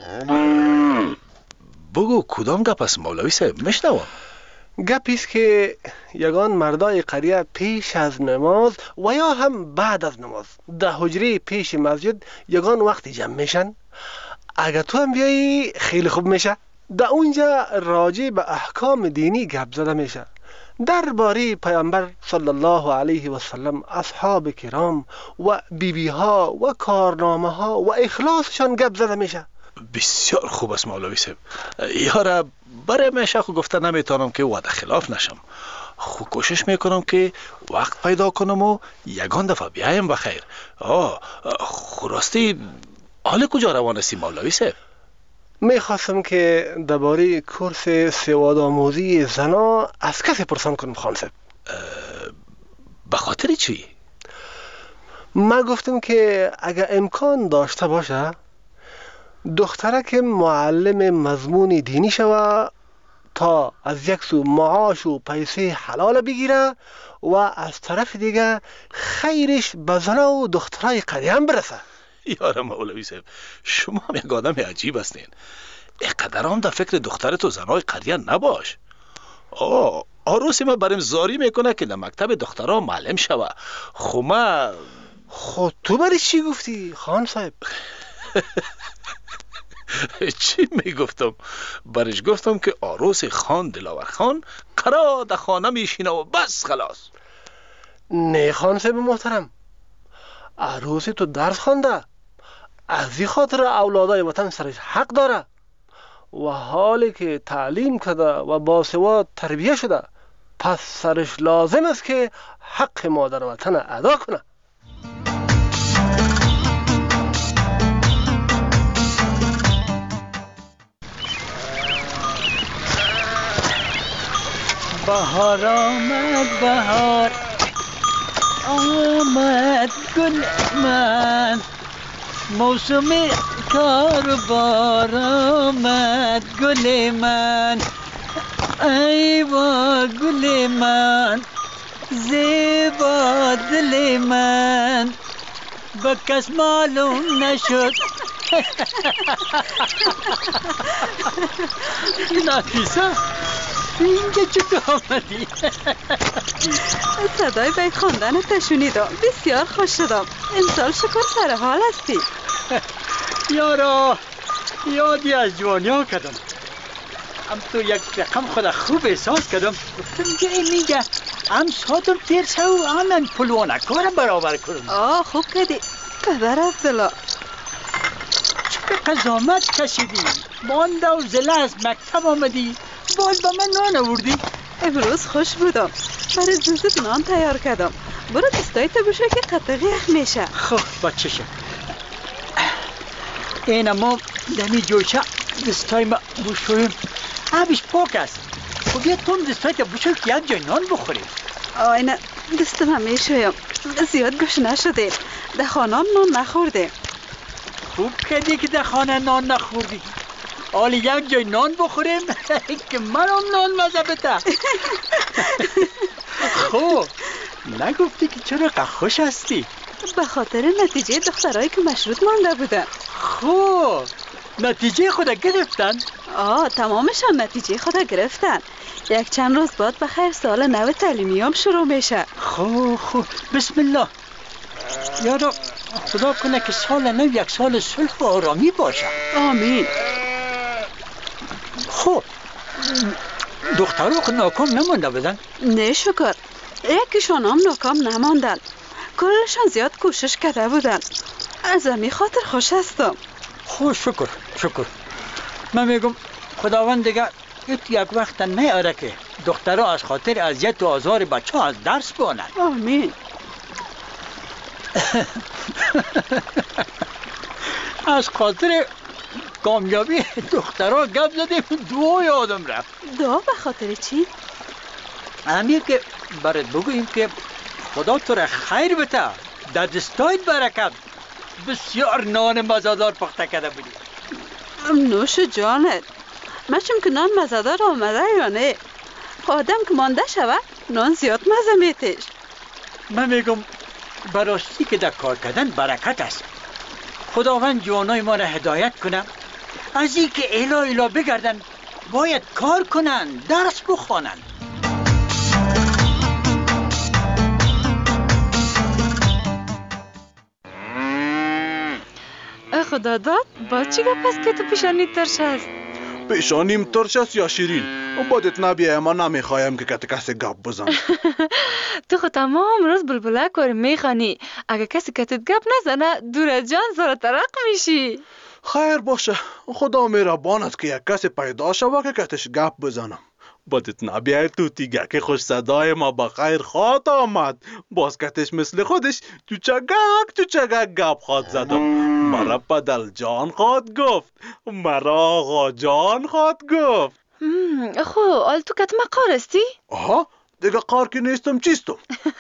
بگو کدام گپ است مولوی صاحب؟ میشنوم. گپی است که یگان مردای قریه پیش از نماز و یا هم بعد از نماز در حجره پیش مسجد یگان وقتی جمع میشن. اگر تو هم بیایی خیلی خوب میشه. در اونجا راجع به احکام دینی گپ زده میشه، درباره پیامبر صلی الله علیه و سلم، اصحاب کرام و بیبی ها و کارنامه ها و اخلاصشان گپ زده میشه. بسیار خوب است مولوی صاحب. یاره برای میشه خو گفته نمیتونم که وعده خلاف نشم. خو کوشش میکنم که وقت پیدا کنم و یگان دفعه بیایم بخیر. خو راستی حال کجا روان هستی مولوی صاحب؟ میخواستم که درباره کورس سواد آموزی زنا از کسی پرسان کنم خان صاحب. به خاطر چی؟ من گفتم که اگر امکان داشته باشه دختره که معلم مضمون دینی شوه تا از یک سو معاش و پیسه حلال بگیره و از طرف دیگه خیرش به زنا و دخترای قریه هم برسه. یاره مولوی صاحب، شما هم یک آدم عجیب هستین. اقدر هم در فکر دخترت و زنای قریه نباش. عروسی ما بریم زاری میکنه که در مکتب دخترها معلم شوه. خود تو برای چی گفتی خان صاحب؟ چی میگفتم؟ برش گفتم که عروس خان دلاور خان قرار در خانه میشینه و بس خلاص. نه خان صاحب محترم، عروس تو درس خونده، از این خاطر اولادای وطن سرش حق داره و حالی که تعلیم کرده و باسواد تربیه شده، پس سرش لازم است که حق مادر وطن ادا کنه. بهار آمد، بهار آمد، گل من موسم کار بار آمد، گل من ای وا گل من، زیبا دل من به کس معلوم نشد. نفیسه اینجا چطور آمدی؟ صدای بیت خواندن شنیدم، بسیار خوش شدم. امسال شکر سر حال هستی. یارا یادی از جوانی ها کردم، هم تو یک رقم خود خوب احساس کردم. گفتم که میگه هم ساتم تیر سو همین پلوانه کارم برابر کنم. خوب کردی پدر عبدالله. چه به قضامت کشیدی، مانده و زله از مکتب آمدی، باز با من نان آوردی. امروز خوش بودم، برای زوزت نان تیار کردم. برو دستای تو بشه که قطعی اخ میشه. خب بچه شد این ما دمی جوشه دستای ما بشویم، آبش پاک است. خب بیا تو دستای تو بشوی که یک جای نان بخوریم. اینه دستم همه شویم، زیاد گوش نشده، در خانه نان نخورده. خوب کردی که در خانه نان نخوردی. حالی یک جای نان بخوریم که منم نان مزه بده. خب نگفتی که چرا خوش هستی؟ به خاطر نتیجه دخترایی که مشروط مانده بودن. خب نتیجه خود گرفتن؟ تمامشان نتیجه خود گرفتن. یک چند روز بعد بخیر سال نو تعلیمی هم شروع میشه. خب بسم الله. یارو خدا کنه که سال نو یک سال صلح و آرامی باشه. آمین. خب دخترها خود ناکام نمانده بودن؟ نه شکر، یکیشان هم ناکام نماندن. کلشان زیاد کوشش کرده بودن. از امی خاطر خوش هستم. خوش شکر. من میگم خداوند دیگه یک وقت نیاره که دخترها از خاطر اذیت و آزار بچه ها از درس بانن. آمین. از خاطر کامیابی دخترها گپ زدیم، دعا یادم رفت. دعا به خاطر چی؟ همین که برات بگوییم که خدا تو را خیر بده، در دستایت برکت. بسیار نان مزه‌دار پخته کرده بودی. نوش جانت. مشم که نان مزه‌دار آمده یا نه؟ آدم که مانده شود نان زیاد مزه میتش. من میگم براستی که در کار کردن برکت است. خداوند جوانای ما را هدایت کنه، از این که الا بگردن باید کار کنن، درس بخوانن. خدا داد باز چی گپ است که تو پیشانی ترش است؟ پیشانیم ترش است یا شیرین؟ بادت نبیه، ما نمیخوایم که کسی گپ بزن. تو خود تمام روز بلبله کاری میخوانی، اگه کسی کتت گپ نزنه دور از جان زار ترق میشی. خیر باشه، خدا مهربان است که یک کسی پیدا شود که کتش گپ بزنم. بادت نبیه تو تیگه که خوش صدای ما بخیر خواد آمد. باز کتش مثل خودش تو چگک گپ خواد زدم. مرا پدل جان خواد گفت، مرا آقا جان خواد گفت. خو آل تو کت مقار استی؟ آها دیگه قار که نیستم چیستم.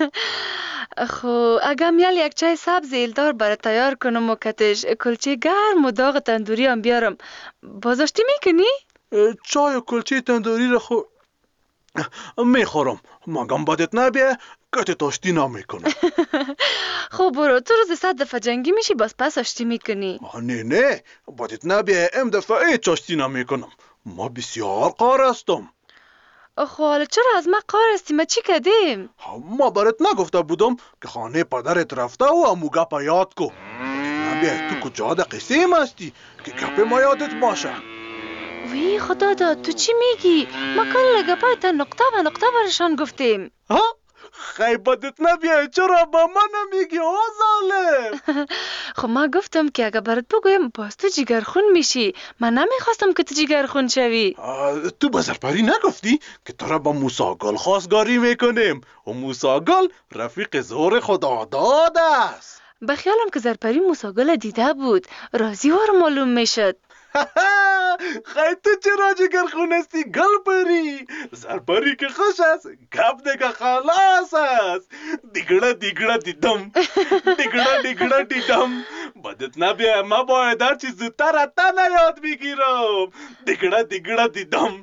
خو اگه میال یک چای سبز ایلدار برای تیار کنم و کتش کلچه گرم و داغ تندوری هم بیارم، بازاشتی میکنی؟ چای و کلچه تندوری را خو میخورم، مگم بدت نبیه کت آشتی نمیکنم. خب برو، تو روز 100 دفعه جنگی میشی باز پس آشتی میکنی. نه بدت نبیه ام دفعه ایچ آشتی نمیکنم، ما بسیار قار هستم. خب حالا چرا از ما قار هستی؟ ما چی کردیم؟ ما برات نگفته بودم که خانه پدرت رفته و امو گپ یاد کو. نبیه تو کجا ده قسم هستی که گپ ما یادت باشه. وی خدا داد، تو چی میگی؟ ما کل گپای تا نقطه به نقطه برشان گفتیم. ها؟ خیبتت نبیه، چرا با من نمیگی ها ظالم؟ خب ما گفتم که اگه برات بگویم باز تو جگرخون میشی، من نمیخواستم که تو جگرخون شوی. تو به زرپری نگفتی که تو را با موساگل خواستگاری میکنیم و موساگل رفیق زور خدا داد است. بخیالم که زرپری موساگل دیده بود، رازی وار معلوم میشد. خیلی تو چرا جگرخون هستی گل پری؟ زرپری که خوش است گپ دیگه خلاص است. دیگره دیدم دیگره دیدم. بدت نبیه، ما باید هر چیز زودتر حتی نیاد بگیرم. دیگره دیدم.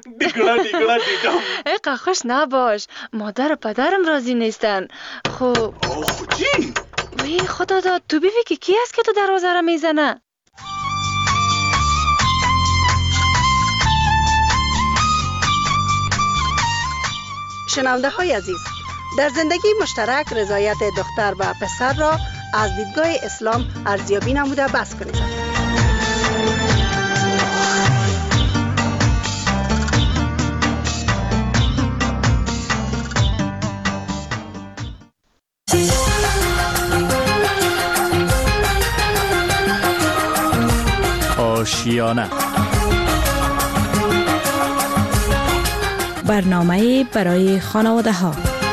ایقا خوش نباش، مادر و پدرم راضی نیستن. خب چی؟ وی خدا داد، تو بیوی که کی است که تو دروازه را میزنه؟ شنونده های عزیز، در زندگی مشترک رضایت دختر و پسر را از دیدگاه اسلام ارزیابی نموده بس کنید. آشیانه برنامه برای خانواده ها.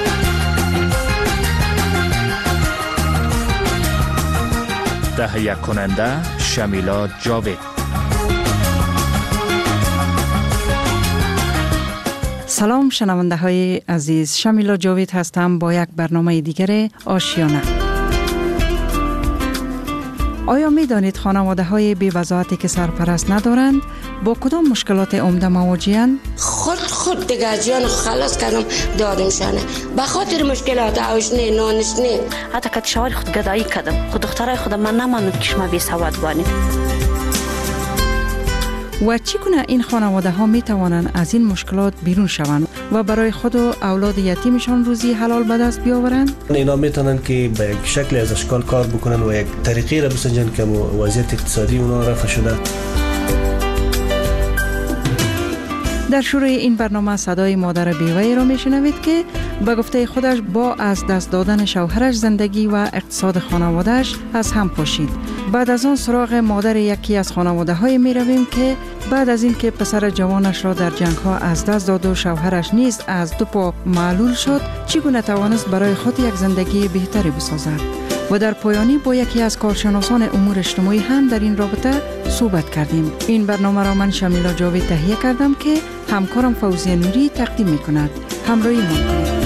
تهیه کننده شمیلا جاوید. سلام شنونده های عزیز، شمیلا جاوید هستم با یک برنامه دیگر آشیانه. آیا می دانید خانواده های بی وضاحتی که سرپرست ندارند با کدام مشکلات عمده مواجهند؟ خود دیگه از جان خلاص کردم دادمشانه به خاطر مشکلات آوش نه نانش نه. حتی که شوهر خود گدایی کردم، خود دخترای خودم من نماند که شما بی سواد بانید. و چگونه این خانواده ها می توانند از این مشکلات بیرون شوند و برای خود و اولاد یتیمشان روزی حلال به دست بیاورند؟ اینا میتونن که به یک شکل از اشکال کار بکنن و یک طریقی را بسنجن که وضعیت اقتصادی اونا رفع شده. در شروع این برنامه صدای مادر بیوه‌ای را میشنوید که به گفته خودش با از دست دادن شوهرش زندگی و اقتصاد خانوادهش از هم پاشید. بعد از آن سراغ مادر یکی از خانواده های می رویم که بعد از این که پسر جوانش را در جنگ ها از دست داد و شوهرش نیز از دو پا معلول شد، چگونه توانست برای خود یک زندگی بهتری بسازد. و در پایانی با یکی از کارشناسان امور اجتماعی هم در این رابطه صحبت کردیم. این برنامه را من شمیلا جاوید تهیه کردم که همکارم فوزیه نوری تقدیم می کند. همراهی ما کنید.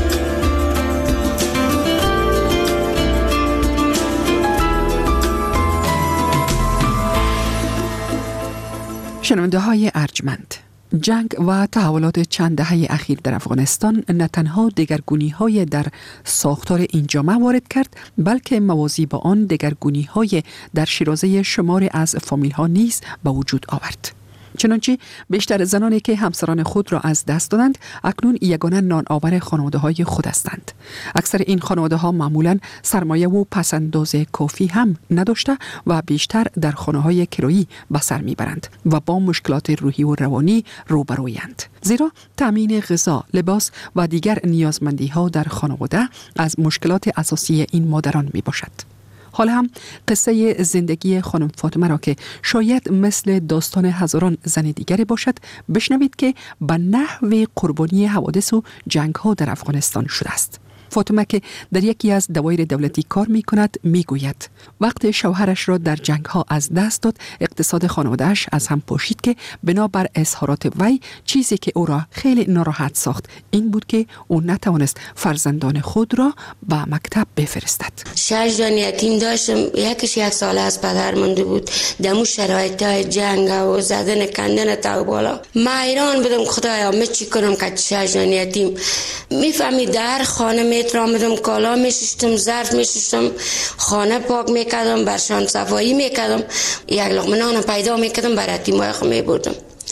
شنونده های ارجمند، جنگ و تحولات چند دهه اخیر در افغانستان نه تنها دگرگونی‌های در ساختار این جامعه وارد کرد، بلکه موازی با آن دگرگونی‌های در شیرازه شماری از فامیل‌ها نیز به وجود آورد. چنانچه بیشتر زنانی که همسران خود را از دست دادند اکنون یگانه نان آور خانواده‌های خود هستند. اکثر این خانواده‌ها معمولاً سرمایه و پس‌انداز کافی هم نداشته و بیشتر در خانه‌های کرایی به سر میبرند و با مشکلات روحی و روانی روبرویند. زیرا تامین غذا، لباس و دیگر نیازمندی‌ها در خانواده از مشکلات اساسی این مادران میباشد. حالا هم قصه زندگی خانم فاطمه را که شاید مثل داستان هزاران زن دیگری باشد بشنوید که به نحو قربانی حوادث و جنگ ها در افغانستان شده است. فاطمه که در یکی از دوایر دولتی کار می کند می گوید وقت شوهرش را در جنگ ها از دست داد، اقتصاد خانواده‌اش از هم پاشید که بنابر اظهارات وی چیزی که او را خیلی ناراحت ساخت این بود که او نتوانست فرزندان خود را به مکتب بفرستد. 6 جان یتیم داشتم، یکیش 1 ساله از پدر مونده بود. دمو شرایط های جنگ و زدن کندن تا بالا من حیران بودم خدایا من چی کنم که 6 جان یتیم. میفهمی در خانه میترامدم، کالا میشستم، ظرف میشستم، خانه پاک میکردم، برشان صفایی میکردم، یک لقمه نان پیدا میکردم برای یتیمای خود میبردم.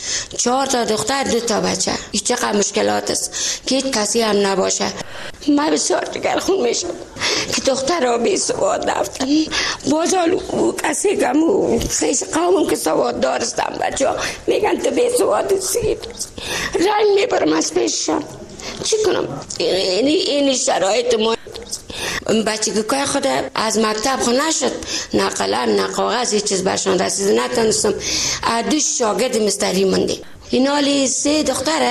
4 تا دختر 2 تا بچه. این چقدر مشکلات است که هیچ کسی هم نباشه. من بسیار دگرخون میشم که دخترها بی سواد رفتن. بازال او کسی کم و خیش قومم که سواد دارستم بچه ها میگن تو بی سواد سید رنگ میبرم از پیششان. چی کنم؟ این شرایط ما بچگی که خود از مکتب خود نشد، نه قلم نه کاغذ هیچ چیز برشان رسید، نتونستم. 2 شاگرد مستری مونده. این حالی 3 دختره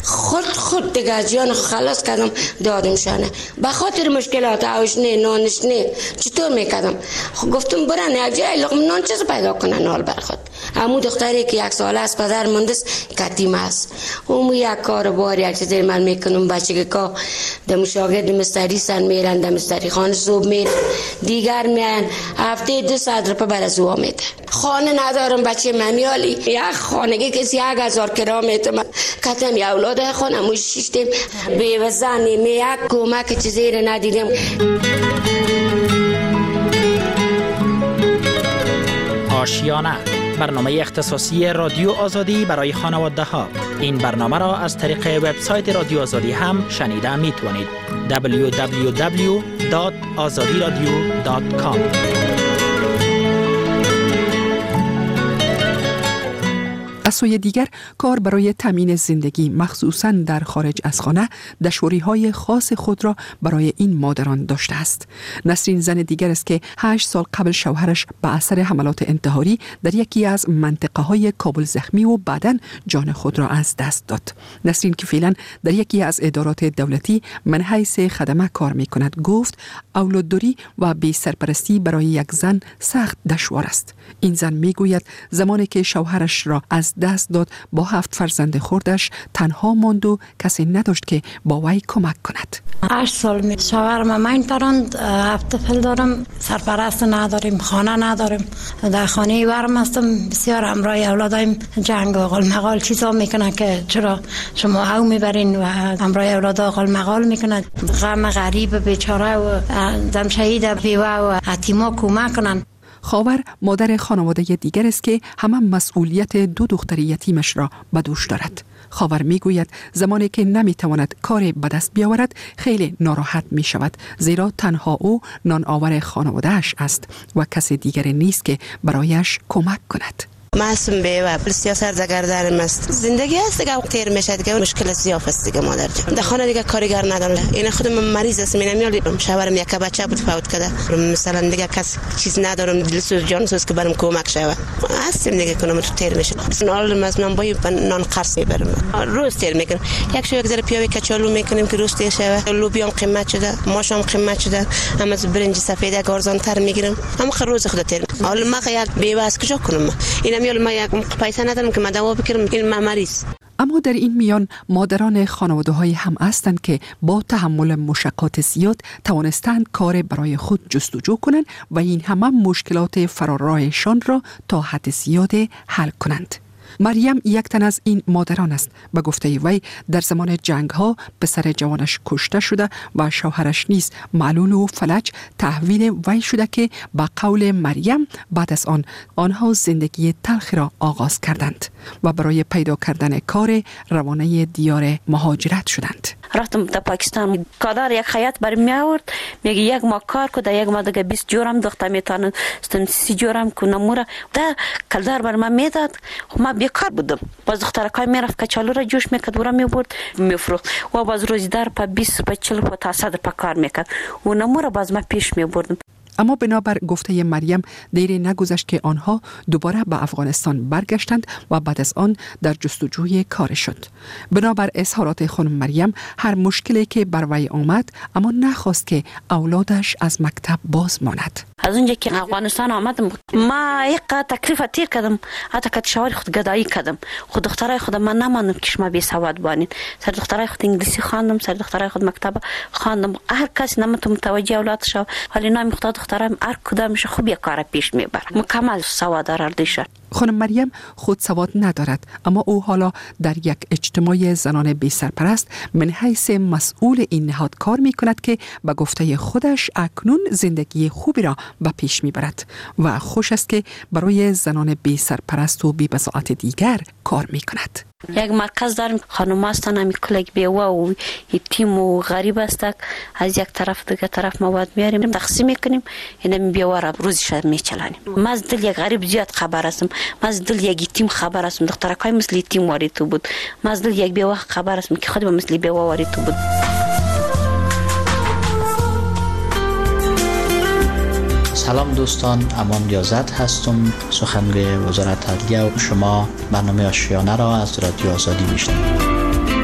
خود دیگه از جان خلاص کردم دادمشانه به خاطر مشکلات آشنه نانشنه. چطور میکردم؟ گفتم برن یک جای لقمه نان چیز پیدا کنن حال بر خود. همون دختری که 1 ساله از پدر مونده است یتیم است. اون یک کار بار یک چیزی من میکنم. بچگی که دم شاگرد مستری سن میرن، دم مستری خانه صبح میرن، دیگر میان هفته 200 روپیه برای زوا میده. خانه ندارم بچه ممیالی، یک خانگی کسی 1000 کرام میتونم کتم یا اولاده خانم و شیشتیم بیوزنیم یک کمک چیزی رو ندیدیم. آشیانه، برنامه اختصاصی رادیو آزادی برای خانواده ها. این برنامه را از طریق وبسایت رادیو آزادی هم شنیده می توانید. www.azadiradio.com. از سوی دیگر کار برای تامین زندگی مخصوصاً در خارج از خانه دشواری‌های خاص خود را برای این مادران داشته است. نسرین زن دیگر است که 8 سال قبل شوهرش به اثر حملات انتحاری در یکی از منطقه‌های کابل زخمی و بعداً جان خود را از دست داد. نسرین که فعلاً در یکی از ادارات دولتی من حیث خدمه کار می‌کند گفت اولادداری و بی سرپرستی برای یک زن سخت دشوار است. این زن میگوید زمانی که شوهرش را از دست داد با 7 فرزند خردش تنها ماند و کسی نداشت که با وی کمک کند. 8 سال می شوهرم من پراند 7 فل دارم، سرپرست نداریم، خانه نداریم، در خانه ورم هستم. بسیار همراه اولادایم جنگ و قال مقال چیزا میکنن که چرا شما او میبرین و همراه اولادا قال مقال میکنن. غم غریب بیچاره و دم شهید بیوه و یتیما کمک کنن. خاور مادر خانواده دیگر است که همه مسئولیت 2 دختر یتیمش را به دوش دارد. خاور میگوید زمانی که نمیتواند کاری به دست بیاورد خیلی ناراحت می شود، زیرا تنها او نان آور خانواده‌اش است و کسی دیگر نیست که برایش کمک کند. معصوم بیوه پلیسیا سرزگردن است. زندگی است دیگه تیر میشه دیگه، مشکل زیاف است دیگه. مادر جان در خانه دیگه کارگر ندارم. این خودم مریض است، میام شوهرم یک بچه بود فوت کرده، مثلا دیگه کس چیز ندارم، دلسوز جان سوز که برام کمک شوه. هستم دیگه کنم تو تیر میشه. نال از من باید نان قرص میبرم، روز تیر میکنم. یک شو یک ذره پیاوی کچالو میکنیم که روز تیر شوه. لوبیام قیمت شده، ماشام قیمت شده، هم از برنج سفید یک ارزان تر میگیرم. هم روز خود تیر. حالا ما یک بیوه است کجا کنم؟ اینم یال ما یک پیسه ندارم که ما دوا بگیرم، این مریض. اما در این میان مادران خانواده‌های هم هستند که با تحمل مشقات زیاد توانستند کار برای خود جستجو کنند و این همه مشکلات فرارایشان را تا حد زیاد حل کنند. مریم یک تن از این مادران است. به گفته وی در زمان جنگ ها پسر جوانش کشته شده و شوهرش نیز معلول و فلج تحویل وی شده که به قول مریم بعد از آنها زندگی تلخی را آغاز کردند و برای پیدا کردن کار روانه دیار مهاجرت شدند. رفتم در پاکستان، کادر یک خیاط بر می آورد، میگه یک ما کار کو، در یک ما دیگه 20 جورم دختر میتونن 30 جورم کو نموره در کلدار بر من میداد. خب ما بیکار بودم، باز دخترکای میرفت کچالو را جوش میکرد و را میبرد میفروخت و باز روزیدار په 20 په 40 په 100 په کار میکرد و نموره باز ما پیش میبردم. اما بنابر گفته مریم دیری نگذشت که آنها دوباره به افغانستان برگشتند و بعد از آن در جستجوی کار شد. بنابر اظهارات خانم مریم هر مشکلی که بر وی آمد اما نخواست که اولادش از مکتب باز ماند. از اونجا که افغانستان آمدم ما یک تکلیف تیر کردم، حتی که شوهر خود گدایی کردم. خود دخترای خود من نماندم که شما بی سواد بانین. سر دخترای خود انگلیسی خواندم، سر دخترای خود مکتب خواندم. هر کسی نمت متوجه اولاد شو، ولی نام خود دخترم هر کدامش خوب یک کار پیش میبره. مکمل سواد داشته. خانم مریم خود سواد ندارد، اما او حالا در یک اجتماع زنان بی سرپرست من حیث مسئول این نهاد کار می کند که به گفته خودش اکنون زندگی خوبی را به پیش می برد و خوش است که برای زنان بی سرپرست و بی بضاعت دیگر کار می کند. یک مرکز داریم، خانم هستن همی کلک بیوه و یتیم و غریب هستک، از یک طرف دیگه طرف مواد میاریم تقسیم میکنیم، این بیوه را روزش میچلانیم. ما از دل یک غریب زیاد خبر هستم، ما از دل یک یتیم خبر هستم، دخترکای مثل یتیم واری تو بود. ما از دل یک بیوه خبر هستم که خودم مثل بیوه واری تو بود. سلام دوستان، امان ریاضت هستم، سخنگوی وزارت عدلیه و شما برنامه آشیانه را از رادیو آزادی میشنوید.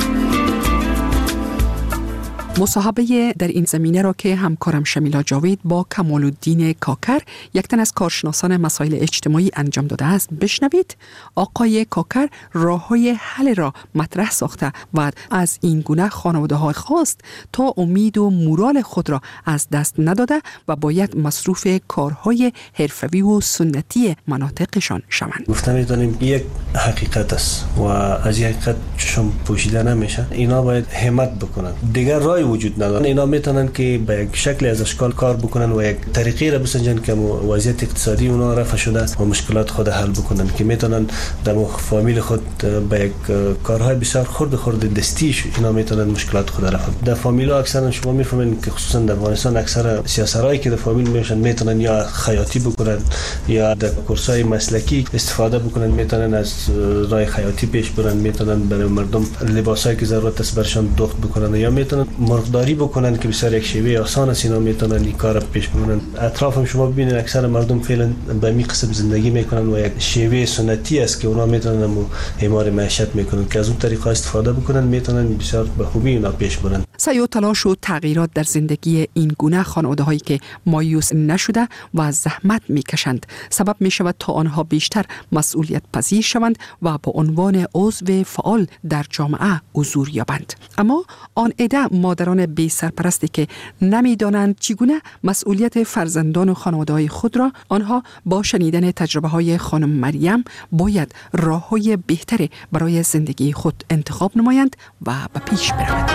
مصاحبه در این زمینه را که همکارم شمیلا جاوید با کمال الدین کاکر، یک تن از کارشناسان مسائل اجتماعی انجام داده است بشنوید. آقای کاکر راه‌های حل را مطرح ساخته و از این گونه خانواده‌ها خواست تا امید و مورال خود را از دست نداده و باید مصروف کارهای حرفوی و سنتی مناطقشان شوند. گفتم می‌دونیم یک حقیقت است و از این حقیقت چشم پوشیده نمیشه. اینا باید همت بکنن. دیگر راه وجود نداره. اینا میتونن که به یک شکل از اشکال کار بکنن و یک طریقی را بسنجن که وضعیت اقتصادی اونا رفع شده و مشکلات خود حل بکنن، که میتونن در فامیل خود به یک کارهای بسیار خرد دستیش اینا میتونن مشکلات خود رفع. در فامیل ها اکثرا شما میفهمین که خصوصا در افغانستان اکثر سیاسرایی که در فامیل میشن میتونن یا خیاطی بکنن یا در کورسای مسلکی استفاده بکنن، میتونن از راه خیاطی پیش برن، میتونن برای مردم لباسایی که ضرورت است برشان دوخت بکنن یا میتونن مرغداری بکنن که بسیار یک شیوه آسان است. اینا میتونن این کار پیش ببرن. اطرافم شما ببینید اکثر مردم فعلا به می قسم زندگی میکنن و یک شیوه سنتی است که اونا میتونن همار معیشت میکنن، که از اون طریقه استفاده بکنن میتونن بسیار به خوبی اینا پیش برن. سعی و تلاش و تغییرات در زندگی این گونه خانواده‌هایی که مایوس نشده و زحمت میکشند سبب میشود تا آنها بیشتر مسئولیت پذیر شوند و با عنوان عضو فعال در جامعه حضور یابند. اما آن عده مادران بی سرپرستی که نمیدانند چگونه مسئولیت فرزندان و خانواده‌های خود را، آنها با شنیدن تجربه‌های خانم مریم باید راه‌های بهتری برای زندگی خود انتخاب نمایند و به پیش بروند.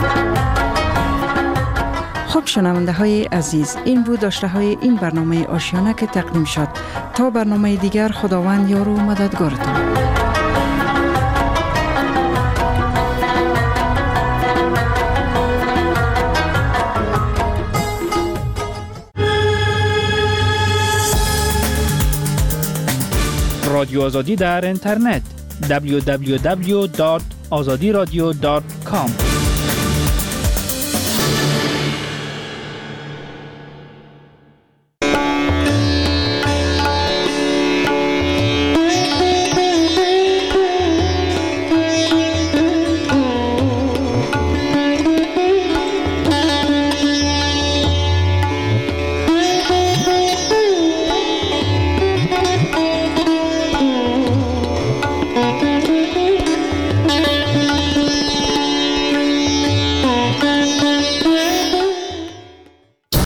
خب شنونده های عزیز، این بود داشته های این برنامه آشیانه که تقدیم شد. تا برنامه دیگر خداوند یار و مددگارتان. رادیو آزادی در اینترنت www.azadiradio.com